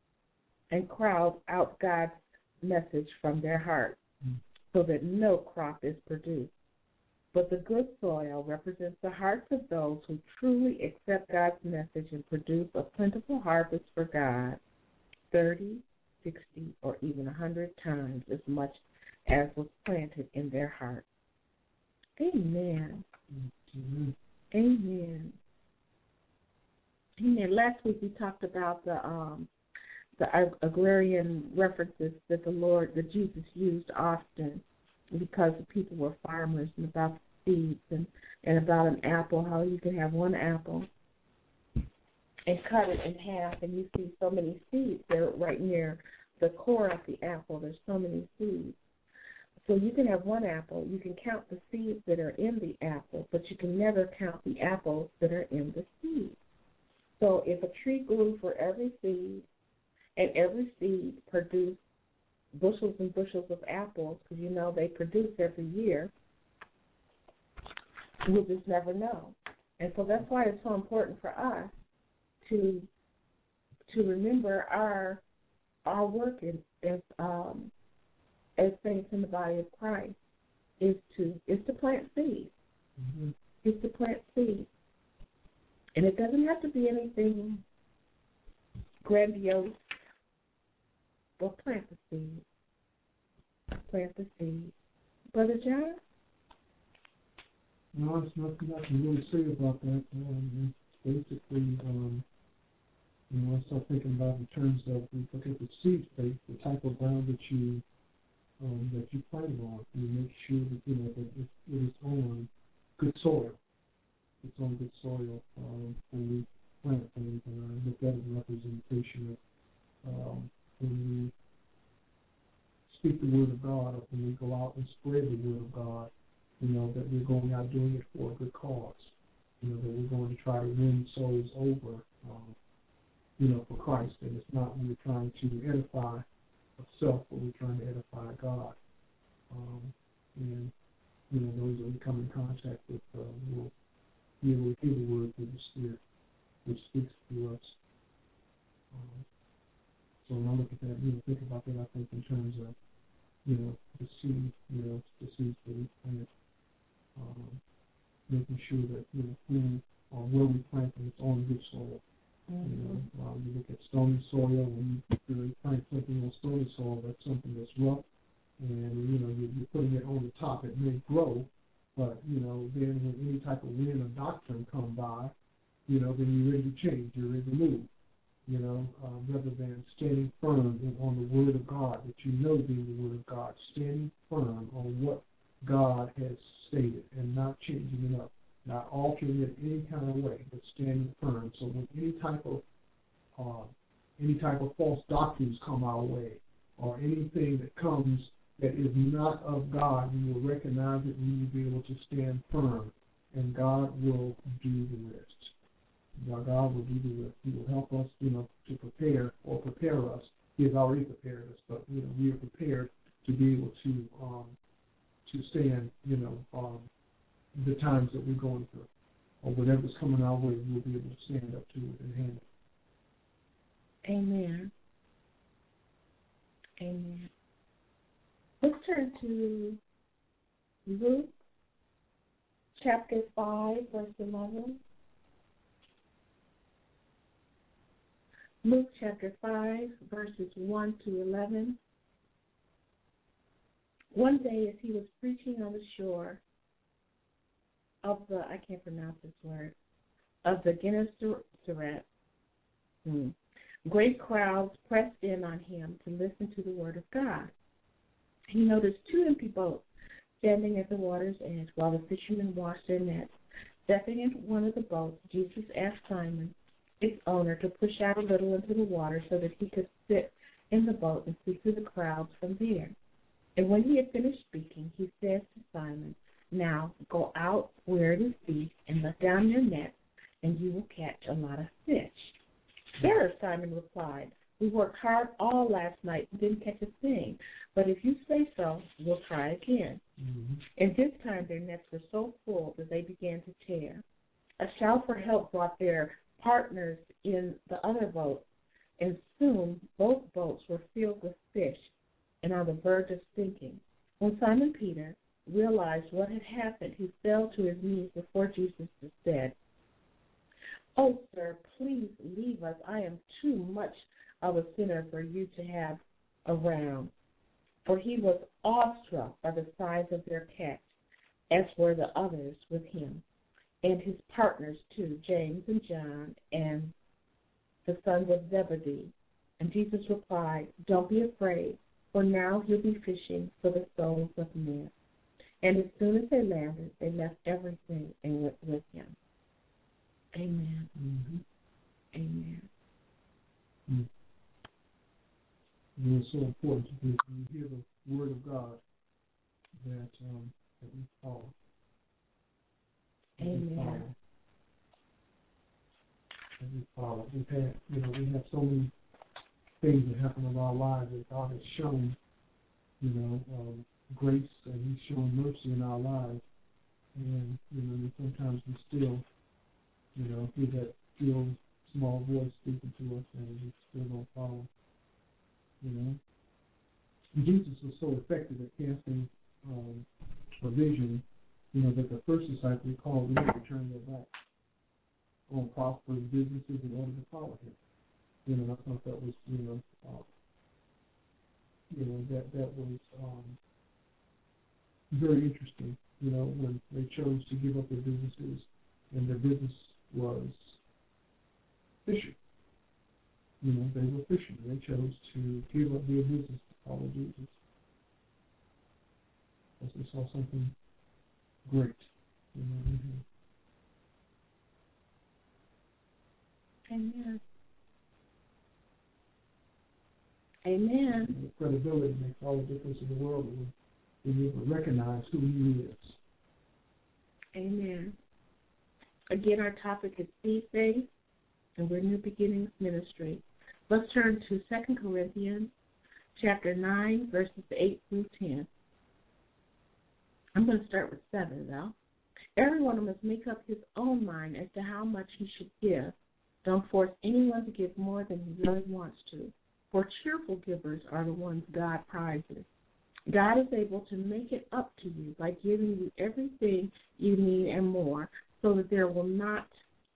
out God's message from their hearts, so that no crop is produced. But the good soil represents the hearts of those who truly accept God's message and produce a plentiful harvest for God, 30, 60, or even 100 times as much as was planted in their hearts. Amen. Mm-hmm. Amen. Amen. Last week we talked about the agrarian references that Jesus used often, because the people were farmers, and about seeds and about an apple, how you can have one apple and cut it in half, and you see so many seeds there right near the core of the apple. There's so many seeds. So you can have one apple. You can count the seeds that are in the apple, but you can never count the apples that are in the seed. So if a tree grew for every seed, and every seed produced bushels and bushels of apples, because you know they produce every year, we'll just never know. And so that's why it's so important for us to remember our work as saints in the body of Christ is to plant seeds. Mm-hmm. Is to plant seeds. And it doesn't have to be anything grandiose. Well, plant the seed. Plant the seed. Brother John? No, there's nothing I can really say about that. Basically, I start thinking about in terms of, look at the seed space, the type of ground that you plant on. You make sure that that it is on good soil. It's on good soil when we plant things, and I look at it as a representation of when we speak the word of God, or when we go out and spread the word of God, that we're going out doing it for a good cause. That we're going to try to win souls over, for Christ. And it's not we're trying to edify ourselves, but we're trying to edify God. Those that we come in contact with will be able to hear the word through the Spirit, which speaks to us. So when I look at that, think about that, I think in terms of, the seed, the seeds that we plant, making sure that, who or where we plant them, it's on good soil. Mm-hmm. You look at stony soil, when you plant something on stony soil, that's something that's rough, and, you're putting it on the top, it may grow, but, then when any type of wind or doctrine come by, then you're ready to change, you're ready to move. Rather than standing firm on the word of God, that being the word of God, standing firm on what God has stated and not changing it up, not altering it any kind of way, but standing firm. So when any type of false doctrines come our way, or anything that comes that is not of God, we will recognize it and we will be able to stand firm, and God will do the rest. God will do the rest. He will help us, to prepare us. He has already prepared us, but we are prepared to be able to stand, the times that we're going through, or whatever's coming our way. We'll be able to stand up to it and handle it. Amen. Amen. Let's turn to Luke chapter 5, verse 11. Luke chapter 5, verses 1 to 11. One day as he was preaching on the shore of the, I can't pronounce this word, of the Gennesaret, great crowds pressed in on him to listen to the word of God. He noticed two empty boats standing at the water's edge while the fishermen washed their nets. Stepping into one of the boats, Jesus asked Simon, its owner, to push out a little into the water so that he could sit in the boat and speak to the crowds from there. And when he had finished speaking, he said to Simon, "Now go worked hard all last night and didn't catch a thing. But if you say so, we'll try again. Mm-hmm. And this time their nets were so full that they began to tear. A shout for help brought their partners in the other boat, and soon both boats were filled with fish and on the verge of sinking. When Simon Peter realized what had happened, he fell to his knees before Jesus and said, "Oh, sir, please leave us. I am too much of a sinner for you to have around." For he was awestruck by the size of their catch, as were the others with him, and his partners too, James and John, and the sons of Zebedee. And Jesus replied, "Don't be afraid, for now you'll be fishing for the souls of men." And as soon as they landed, they left everything and went with him. Amen. Mm-hmm. Amen. Mm-hmm. And it's so important because when you hear the word of God that we follow. Amen. That we follow. We have so many things that happen in our lives that God has shown, grace, and He's shown mercy in our lives. And, sometimes we still, hear that still small voice speaking to us, and we still don't follow. Jesus was so effective at casting a vision, that the first disciple called them to turn their back on prosperous businesses in order to follow him. I thought that was, that was very interesting. When they chose to give up their businesses, and their business was fishing. They were fishing. They chose to give up their business to follow Jesus. Because they saw something great. Amen. Amen. And credibility makes all the difference in the world when being able to recognize who He is. Amen. Again, our topic is Seed Faith, and we're New Beginnings Ministry. Let's turn to 2 Corinthians chapter 9, verses 8 through 10. I'm going to start with 7, though. Everyone must make up his own mind as to how much he should give. Don't force anyone to give more than he really wants to, for cheerful givers are the ones God prizes. God is able to make it up to you by giving you everything you need and more, so there will not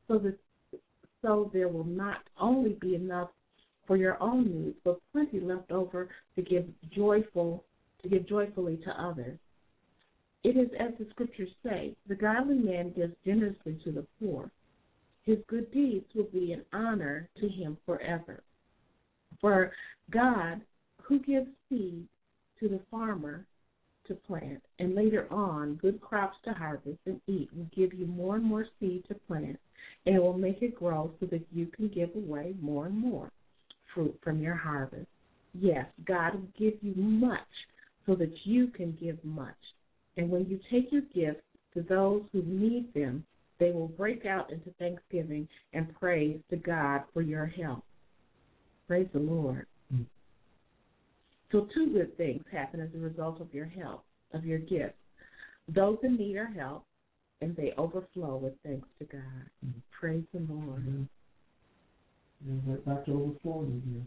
only be enough for your own needs, but plenty left over to give joyfully to others. It is as the scriptures say, the godly man gives generously to the poor. His good deeds will be an honor to him forever. For God, who gives seed to the farmer to plant, and later on good crops to harvest and eat, will give you more and more seed to plant, and it will make it grow so that you can give away more and more fruit from your harvest. Yes, God will give you much so that you can give much. And when you take your gifts to those who need them, they will break out into thanksgiving and praise to God for your help. Praise the Lord. Mm. So 2 good things happen as a result of your help, of your gifts. Those in need are helped, and they overflow with thanks to God. Mm. Praise the Lord. Mm-hmm. And back to overflowing again.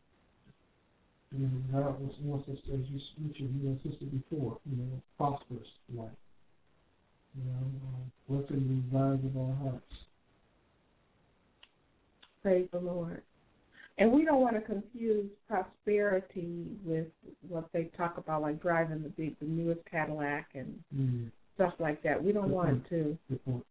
God wants us, as you mentioned, sister, before, prosperous life. Blessed in the desires of our hearts. Praise the Lord. And we don't want to confuse prosperity with what they talk about, like driving the newest Cadillac and stuff like that. We don't want to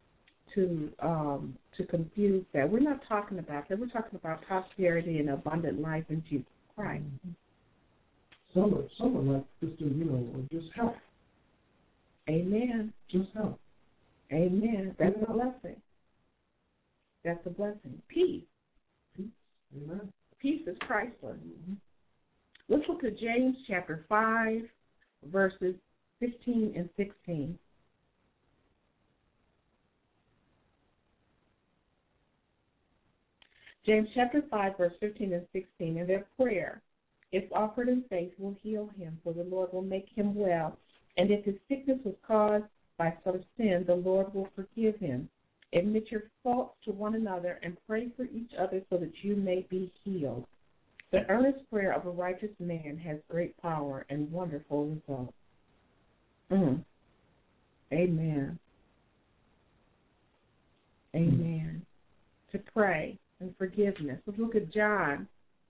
confuse that. We're not talking about that. We're talking about prosperity and abundant life in Jesus Christ. Some are like just just health. Amen. Just health. Amen. That's a blessing. That's a blessing. Peace. Amen. Peace is priceless. Mm-hmm. Let's look at James chapter 5, verses 15 and 16. James chapter 5, verse 15 and 16. And their prayer, if offered in faith, will heal him, for the Lord will make him well. And if his sickness was caused by some sin, the Lord will forgive him. Admit your faults to one another and pray for each other so that you may be healed. The earnest prayer of a righteous man has great power and wonderful results. Amen. Amen. To pray and forgiveness. Let's look at John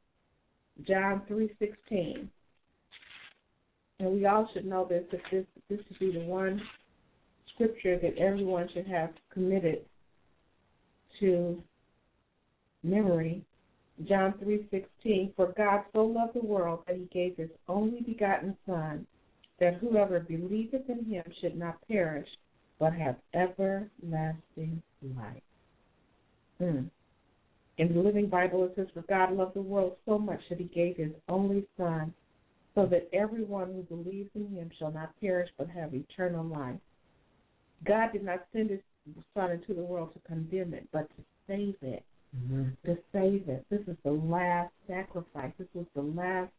3:16. And we all should know this, that this should be the one scripture that everyone should have committed to memory. John 3:16, for God so loved the world that he gave his only begotten Son, that whoever believeth in him should not perish, but have everlasting life. In the Living Bible it says, for God loved the world so much that he gave his only Son, so that everyone who believes in him shall not perish, but have eternal life. God did not send his Son into the world to condemn it, but to save it. Mm-hmm. To save it. This is the last sacrifice. This was the last.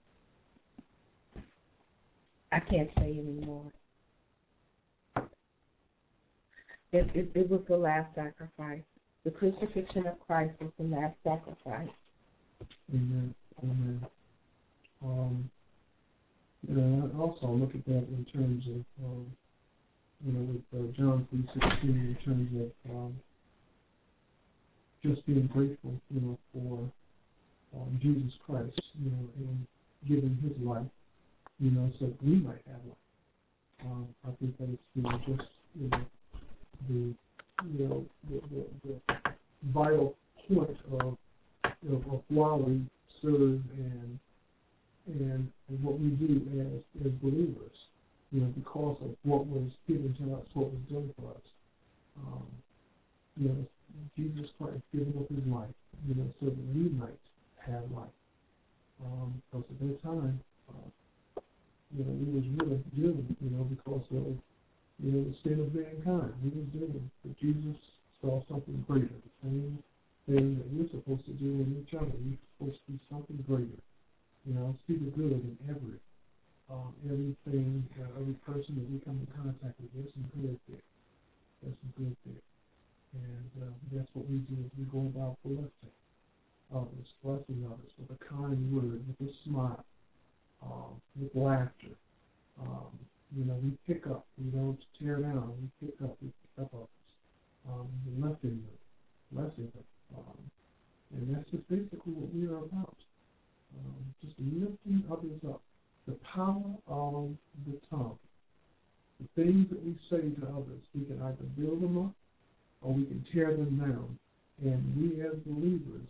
I can't say anymore. It was the last sacrifice. The crucifixion of Christ was the last sacrifice. Amen. Amen. I also look at that in terms of, with John 3:16, in terms of just being grateful, for Jesus Christ, and giving his life, so that we might have life. I think that it's, just, the vital point of why we serve and what we do as believers, because of what was given to us, what was done for us. Jesus Christ giving up his life, so that we might have life. Because at that time, we was really doomed, because of, the sin of mankind. We was doomed. But Jesus saw something greater, the same thing that we're supposed to do in each other. We're supposed to do something greater. See the good in everything, every person that we come in contact with. There's some good there. There's some good there. And that's what we do. We go about blessing others with a kind word, with a smile, with laughter. We pick up. We don't tear down. We pick up. We pick up others. Blessing them. And that's just basically what we are about. Just lifting others up. The power of the tongue. The things that we say to others, we can either build them up or we can tear them down. And we as believers,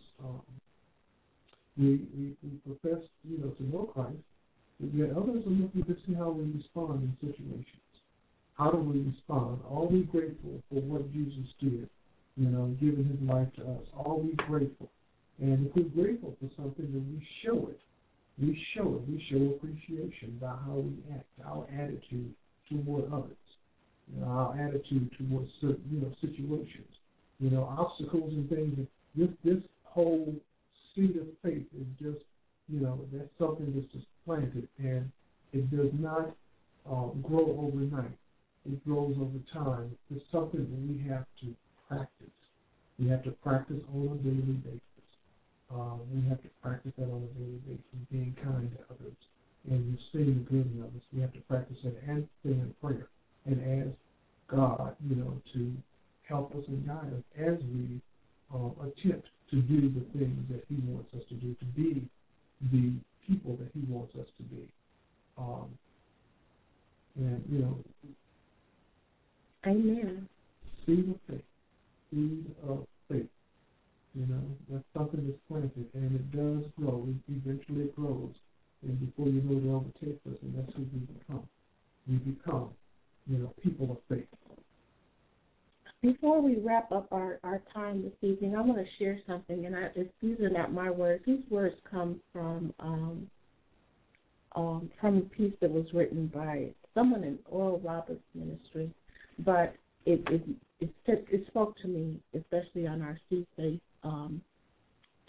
we profess, to know Christ, but yet others are looking to see how we respond in situations. How do we respond? Are we grateful for what Jesus did, giving his life to us? Are we grateful? And if we're grateful for something, then we show it. We show appreciation by how we act, our attitude toward others, our attitude towards certain, situations, obstacles and things. This whole seed of faith is just, that's something that's just planted, and it does not grow overnight. It grows over time. It's something that we have to practice. We have to practice on a daily basis. We have to practice that on a daily basis, being kind to others and seeing the good in others. We have to practice it and stay in prayer and ask God, to help us and guide us as we attempt to do the things that he wants us to do, to be the people that he wants us to be. Amen. Seed of faith. Seed of faith. That's something that's planted, and it does grow. Eventually it grows, and before you know it overtakes us, and that's who we become. We become, people of faith. Before we wrap up our time this evening, I want to share something, and these are not my words. These words come from a piece that was written by someone in Oral Roberts Ministry, but it spoke to me, especially on our Seed Faith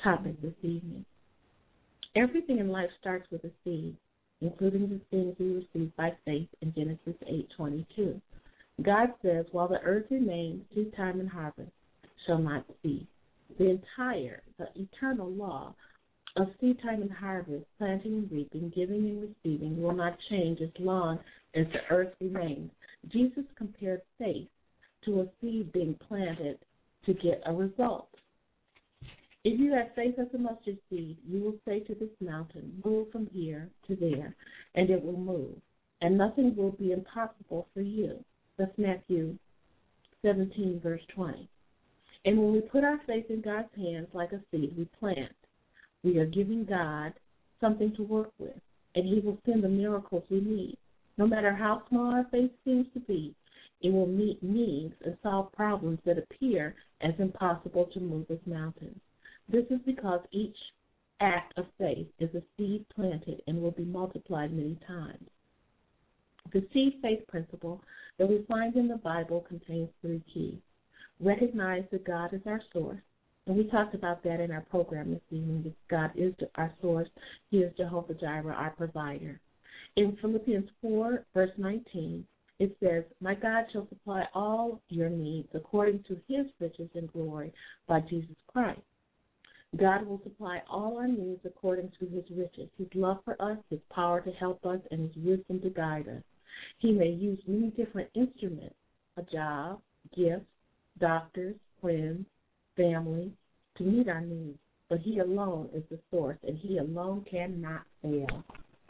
topic this evening. Everything in life starts with a seed, including the things we receive by faith in Genesis 8:22. God says, while the earth remains, seed time and harvest shall not cease. The eternal law of seed time and harvest, planting and reaping, giving and receiving will not change as long as the earth remains. Jesus compared faith to a seed being planted to get a result. If you have faith as a mustard seed, you will say to this mountain, move from here to there, and it will move, and nothing will be impossible for you. That's Matthew 17, verse 20. And when we put our faith in God's hands like a seed we plant, we are giving God something to work with, and He will send the miracles we need. No matter how small our faith seems to be, it will meet needs and solve problems that appear as impossible to move as mountains. This is because each act of faith is a seed planted and will be multiplied many times. The seed faith principle that we find in the Bible contains 3 keys. Recognize that God is our source, and we talked about that in our program this evening, that God is our source. He is Jehovah Jireh, our provider. In Philippians 4, verse 19, it says, my God shall supply all your needs according to His riches and glory by Jesus Christ. God will supply all our needs according to His riches, His love for us, His power to help us, and His wisdom to guide us. He may use many different instruments, a job, gifts, doctors, friends, family, to meet our needs, but He alone is the source, and He alone cannot fail.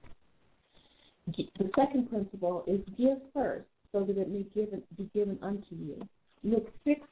The second principle is give first, so that it may be given unto you. Luke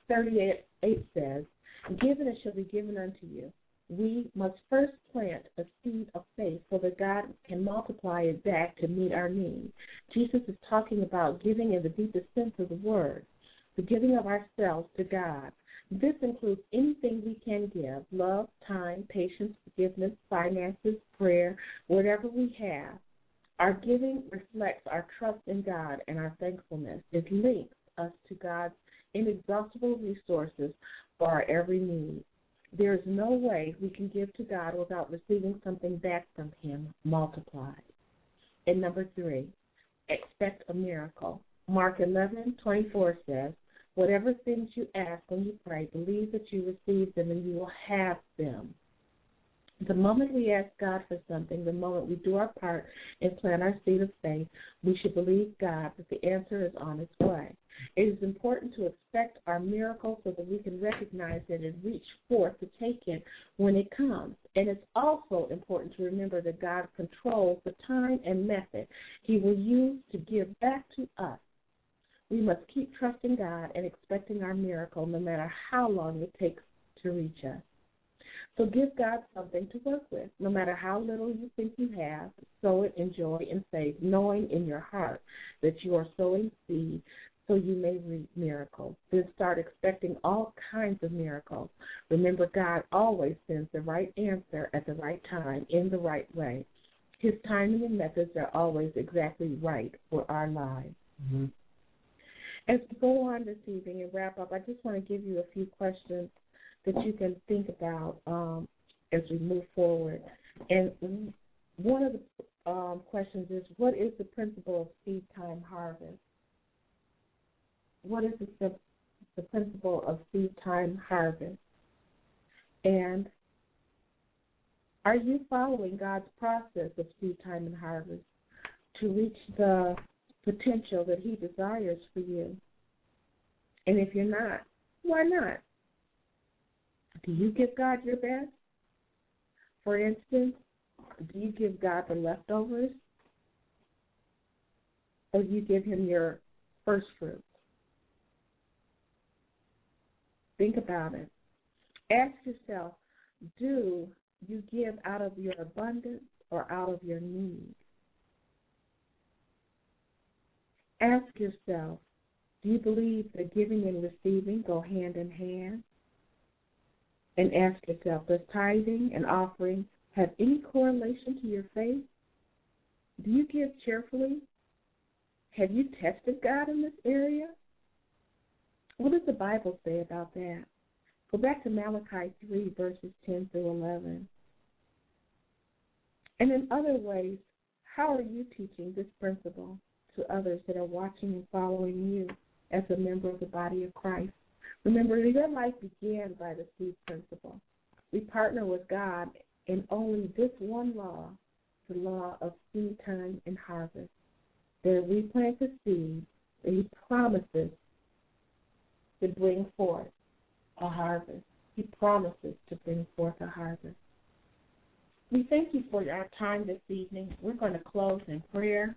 6:38 says, give and it shall be given unto you. We must first plant a seed of faith so that God can multiply it back to meet our needs. Jesus is talking about giving in the deepest sense of the word, the giving of ourselves to God. This includes anything we can give: love, time, patience, forgiveness, finances, prayer, whatever we have. Our giving reflects our trust in God and our thankfulness. It links us to God's inexhaustible resources for our every need. There is no way we can give to God without receiving something back from Him multiplied. And number 3, expect a miracle. Mark 11:24 says, whatever things you ask when you pray, believe that you receive them and you will have them. The moment we ask God for something, the moment we do our part and plant our seed of faith, we should believe God that the answer is on its way. It is important to expect our miracle so that we can recognize it and reach forth to take it when it comes. And it's also important to remember that God controls the time and method He will use to give back to us. We must keep trusting God and expecting our miracle no matter how long it takes to reach us. So give God something to work with. No matter how little you think you have, sow it in joy and faith, knowing in your heart that you are sowing seed so you may reap miracles. Then start expecting all kinds of miracles. Remember, God always sends the right answer at the right time in the right way. His timing and methods are always exactly right for our lives. Mm-hmm. As we go on this evening and wrap up, I just want to give you a few questions that you can think about as we move forward. And one of the questions is, what is the principle of seed time harvest? What is the principle of seed time harvest? And are you following God's process of seed time and harvest to reach the potential that He desires for you? And if you're not, why not? Do you give God your best? For instance, do you give God the leftovers? Or do you give Him your first fruits? Think about it. Ask yourself, do you give out of your abundance or out of your need? Ask yourself, do you believe that giving and receiving go hand in hand? And ask yourself, does tithing and offering have any correlation to your faith? Do you give cheerfully? Have you tested God in this area? What does the Bible say about that? Go back to Malachi 3, verses 10 through 11. And in other ways, how are you teaching this principle to others that are watching and following you as a member of the body of Christ? Remember, your life began by the seed principle. We partner with God in only this one law, the law of seed time and harvest. That we plant the seed, that He promises to bring forth a harvest. He promises to bring forth a harvest. We thank you for our time this evening. We're going to close in prayer.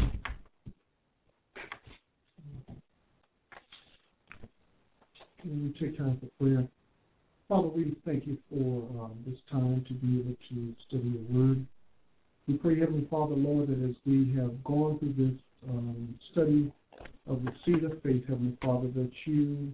We take time for prayer. Father, we thank you for this time to be able to study your word. We pray, Heavenly Father, Lord, that as we have gone through this study of the seed of faith, Heavenly Father, that you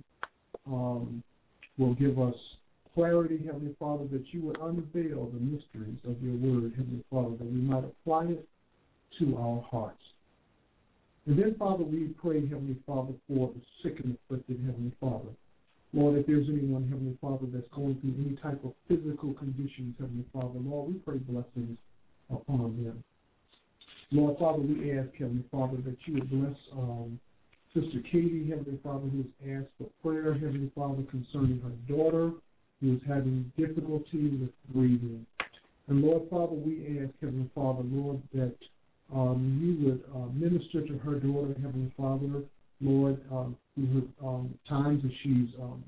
will give us clarity, Heavenly Father, that you would unveil the mysteries of your word, Heavenly Father, that we might apply it to our hearts. And then, Father, we pray, Heavenly Father, for the sick and afflicted, Heavenly Father. Lord, if there's anyone, Heavenly Father, that's going through any type of physical conditions, Heavenly Father, Lord, we pray blessings upon them. Lord, Father, we ask, Heavenly Father, that you would bless Sister Katie, Heavenly Father, who has asked for prayer, Heavenly Father, concerning her daughter who is having difficulty with breathing. And Lord, Father, we ask, Heavenly Father, Lord, that you would minister to her daughter, Heavenly Father, Lord, through her times that she's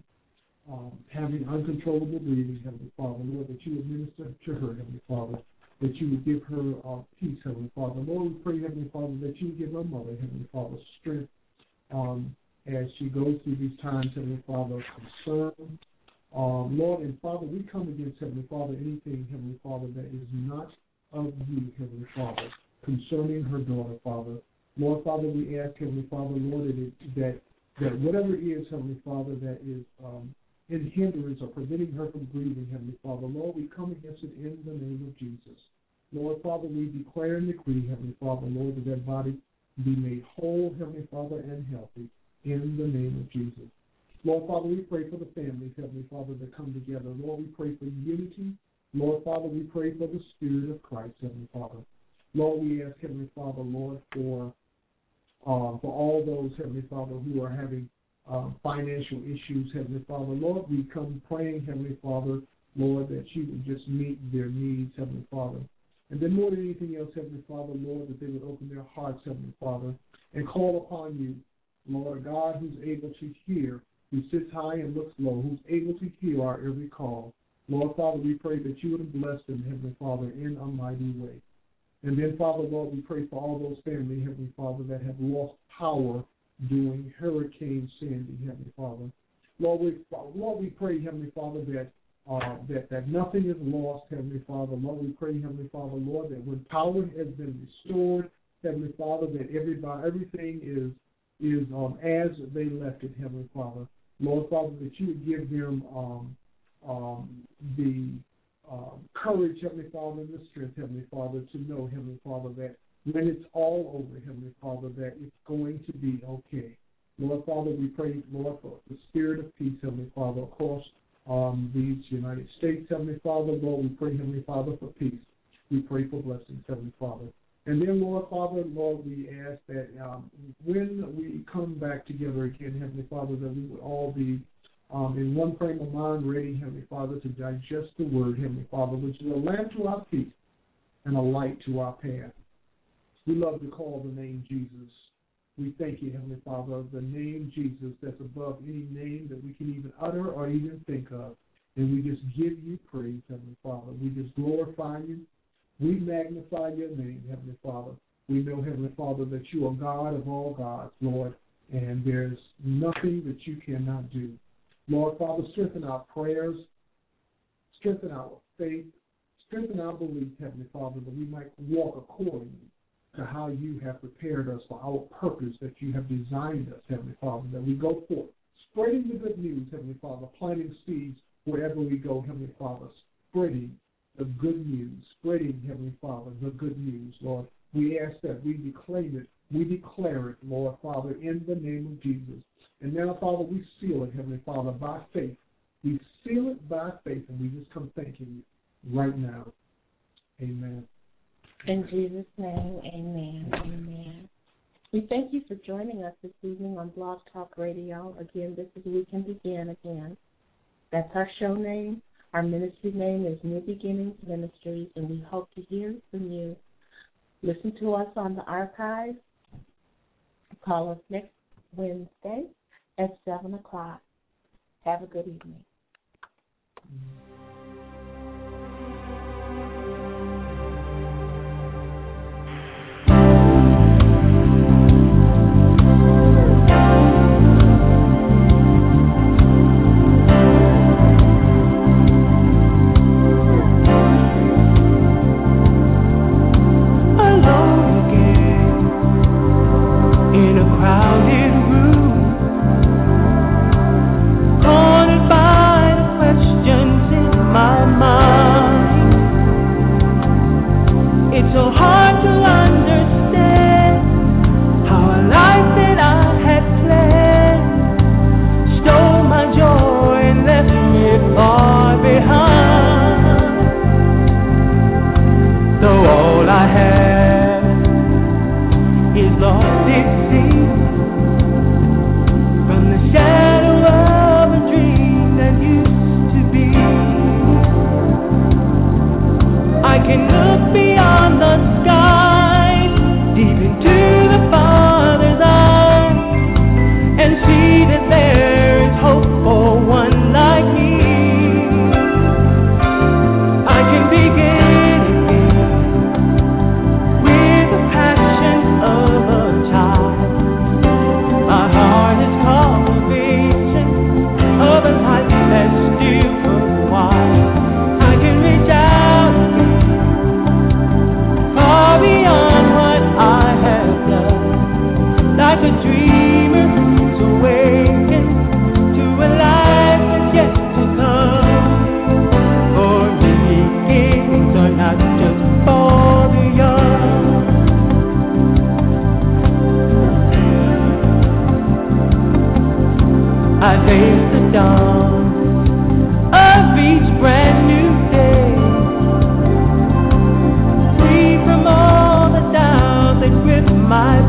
having uncontrollable breathing, Heavenly Father, Lord, that you would minister to her, Heavenly Father, that you would give her peace, Heavenly Father. Lord, we pray, Heavenly Father, that you would give her mother, Heavenly Father, strength as she goes through these times, Heavenly Father, of concern. Lord and Father, we come against, Heavenly Father, anything, Heavenly Father, that is not of you, Heavenly Father, concerning her daughter, Father. Lord, Father, we ask, Heavenly Father, Lord, that whatever it is, Heavenly Father, that is in hindrance or preventing her from breathing, Heavenly Father, Lord, we come against it in the name of Jesus. Lord, Father, we declare and decree, Heavenly Father, Lord, that that body be made whole, Heavenly Father, and healthy in the name of Jesus. Lord, Father, we pray for the families, Heavenly Father, that come together. Lord, we pray for unity. Lord, Father, we pray for the Spirit of Christ, Heavenly Father. Lord, we ask, Heavenly Father, Lord, for all those, Heavenly Father, who are having financial issues, Heavenly Father. Lord, we come praying, Heavenly Father, Lord, that you would just meet their needs, Heavenly Father. And then more than anything else, Heavenly Father, Lord, that they would open their hearts, Heavenly Father, and call upon you, Lord, a God who's able to hear, who sits high and looks low, who's able to hear our every call. Lord, Father, we pray that you would bless them, Heavenly Father, in a mighty way. And then, Father, Lord, we pray for all those families, Heavenly Father, that have lost power during Hurricane Sandy, Heavenly Father. Lord, we pray, Heavenly Father, that nothing is lost, Heavenly Father. Lord, we pray, Heavenly Father, Lord, that when power has been restored, Heavenly Father, that everything is as they left it, Heavenly Father. Lord, Father, that you would give them the courage, Heavenly Father, and the strength, Heavenly Father, to know, Heavenly Father, that when it's all over, Heavenly Father, that it's going to be okay. Lord, Father, we pray, Lord, for the spirit of peace, Heavenly Father, across these United States, Heavenly Father. Lord, we pray, Heavenly Father, for peace. We pray for blessings, Heavenly Father. And then, Lord, Father, Lord, we ask that when we come back together again, Heavenly Father, that we would all be in one frame of mind, ready, Heavenly Father, to digest the word, Heavenly Father, which is a lamp to our feet and a light to our path. We love to call the name Jesus. We thank you, Heavenly Father, the name Jesus that's above any name that we can even utter or even think of. And we just give you praise, Heavenly Father. We just glorify you. We magnify your name, Heavenly Father. We know, Heavenly Father, that you are God of all gods, Lord, and there's nothing that you cannot do. Lord, Father, strengthen our prayers, strengthen our faith, strengthen our belief, Heavenly Father, that we might walk accordingly to how you have prepared us for our purpose that you have designed us, Heavenly Father, that we go forth, spreading the good news, Heavenly Father, planting seeds wherever we go, Heavenly Father, spreading the good news, spreading, Heavenly Father, the good news, Lord. We ask that we declaim it, we declare it, Lord, Father, in the name of Jesus. And now, Father, we seal it, Heavenly Father, by faith We seal it by faith, and we just come thanking you right now. Amen. In Jesus' name, amen. Amen. We thank you for joining us this evening on Blog Talk Radio. Again, this is We Can Begin Again. That's our show name. Our ministry name is New Beginnings Ministries, and we hope to hear from you. Listen to us on the archives. Call us next Wednesday at 7 o'clock. Have a good evening. My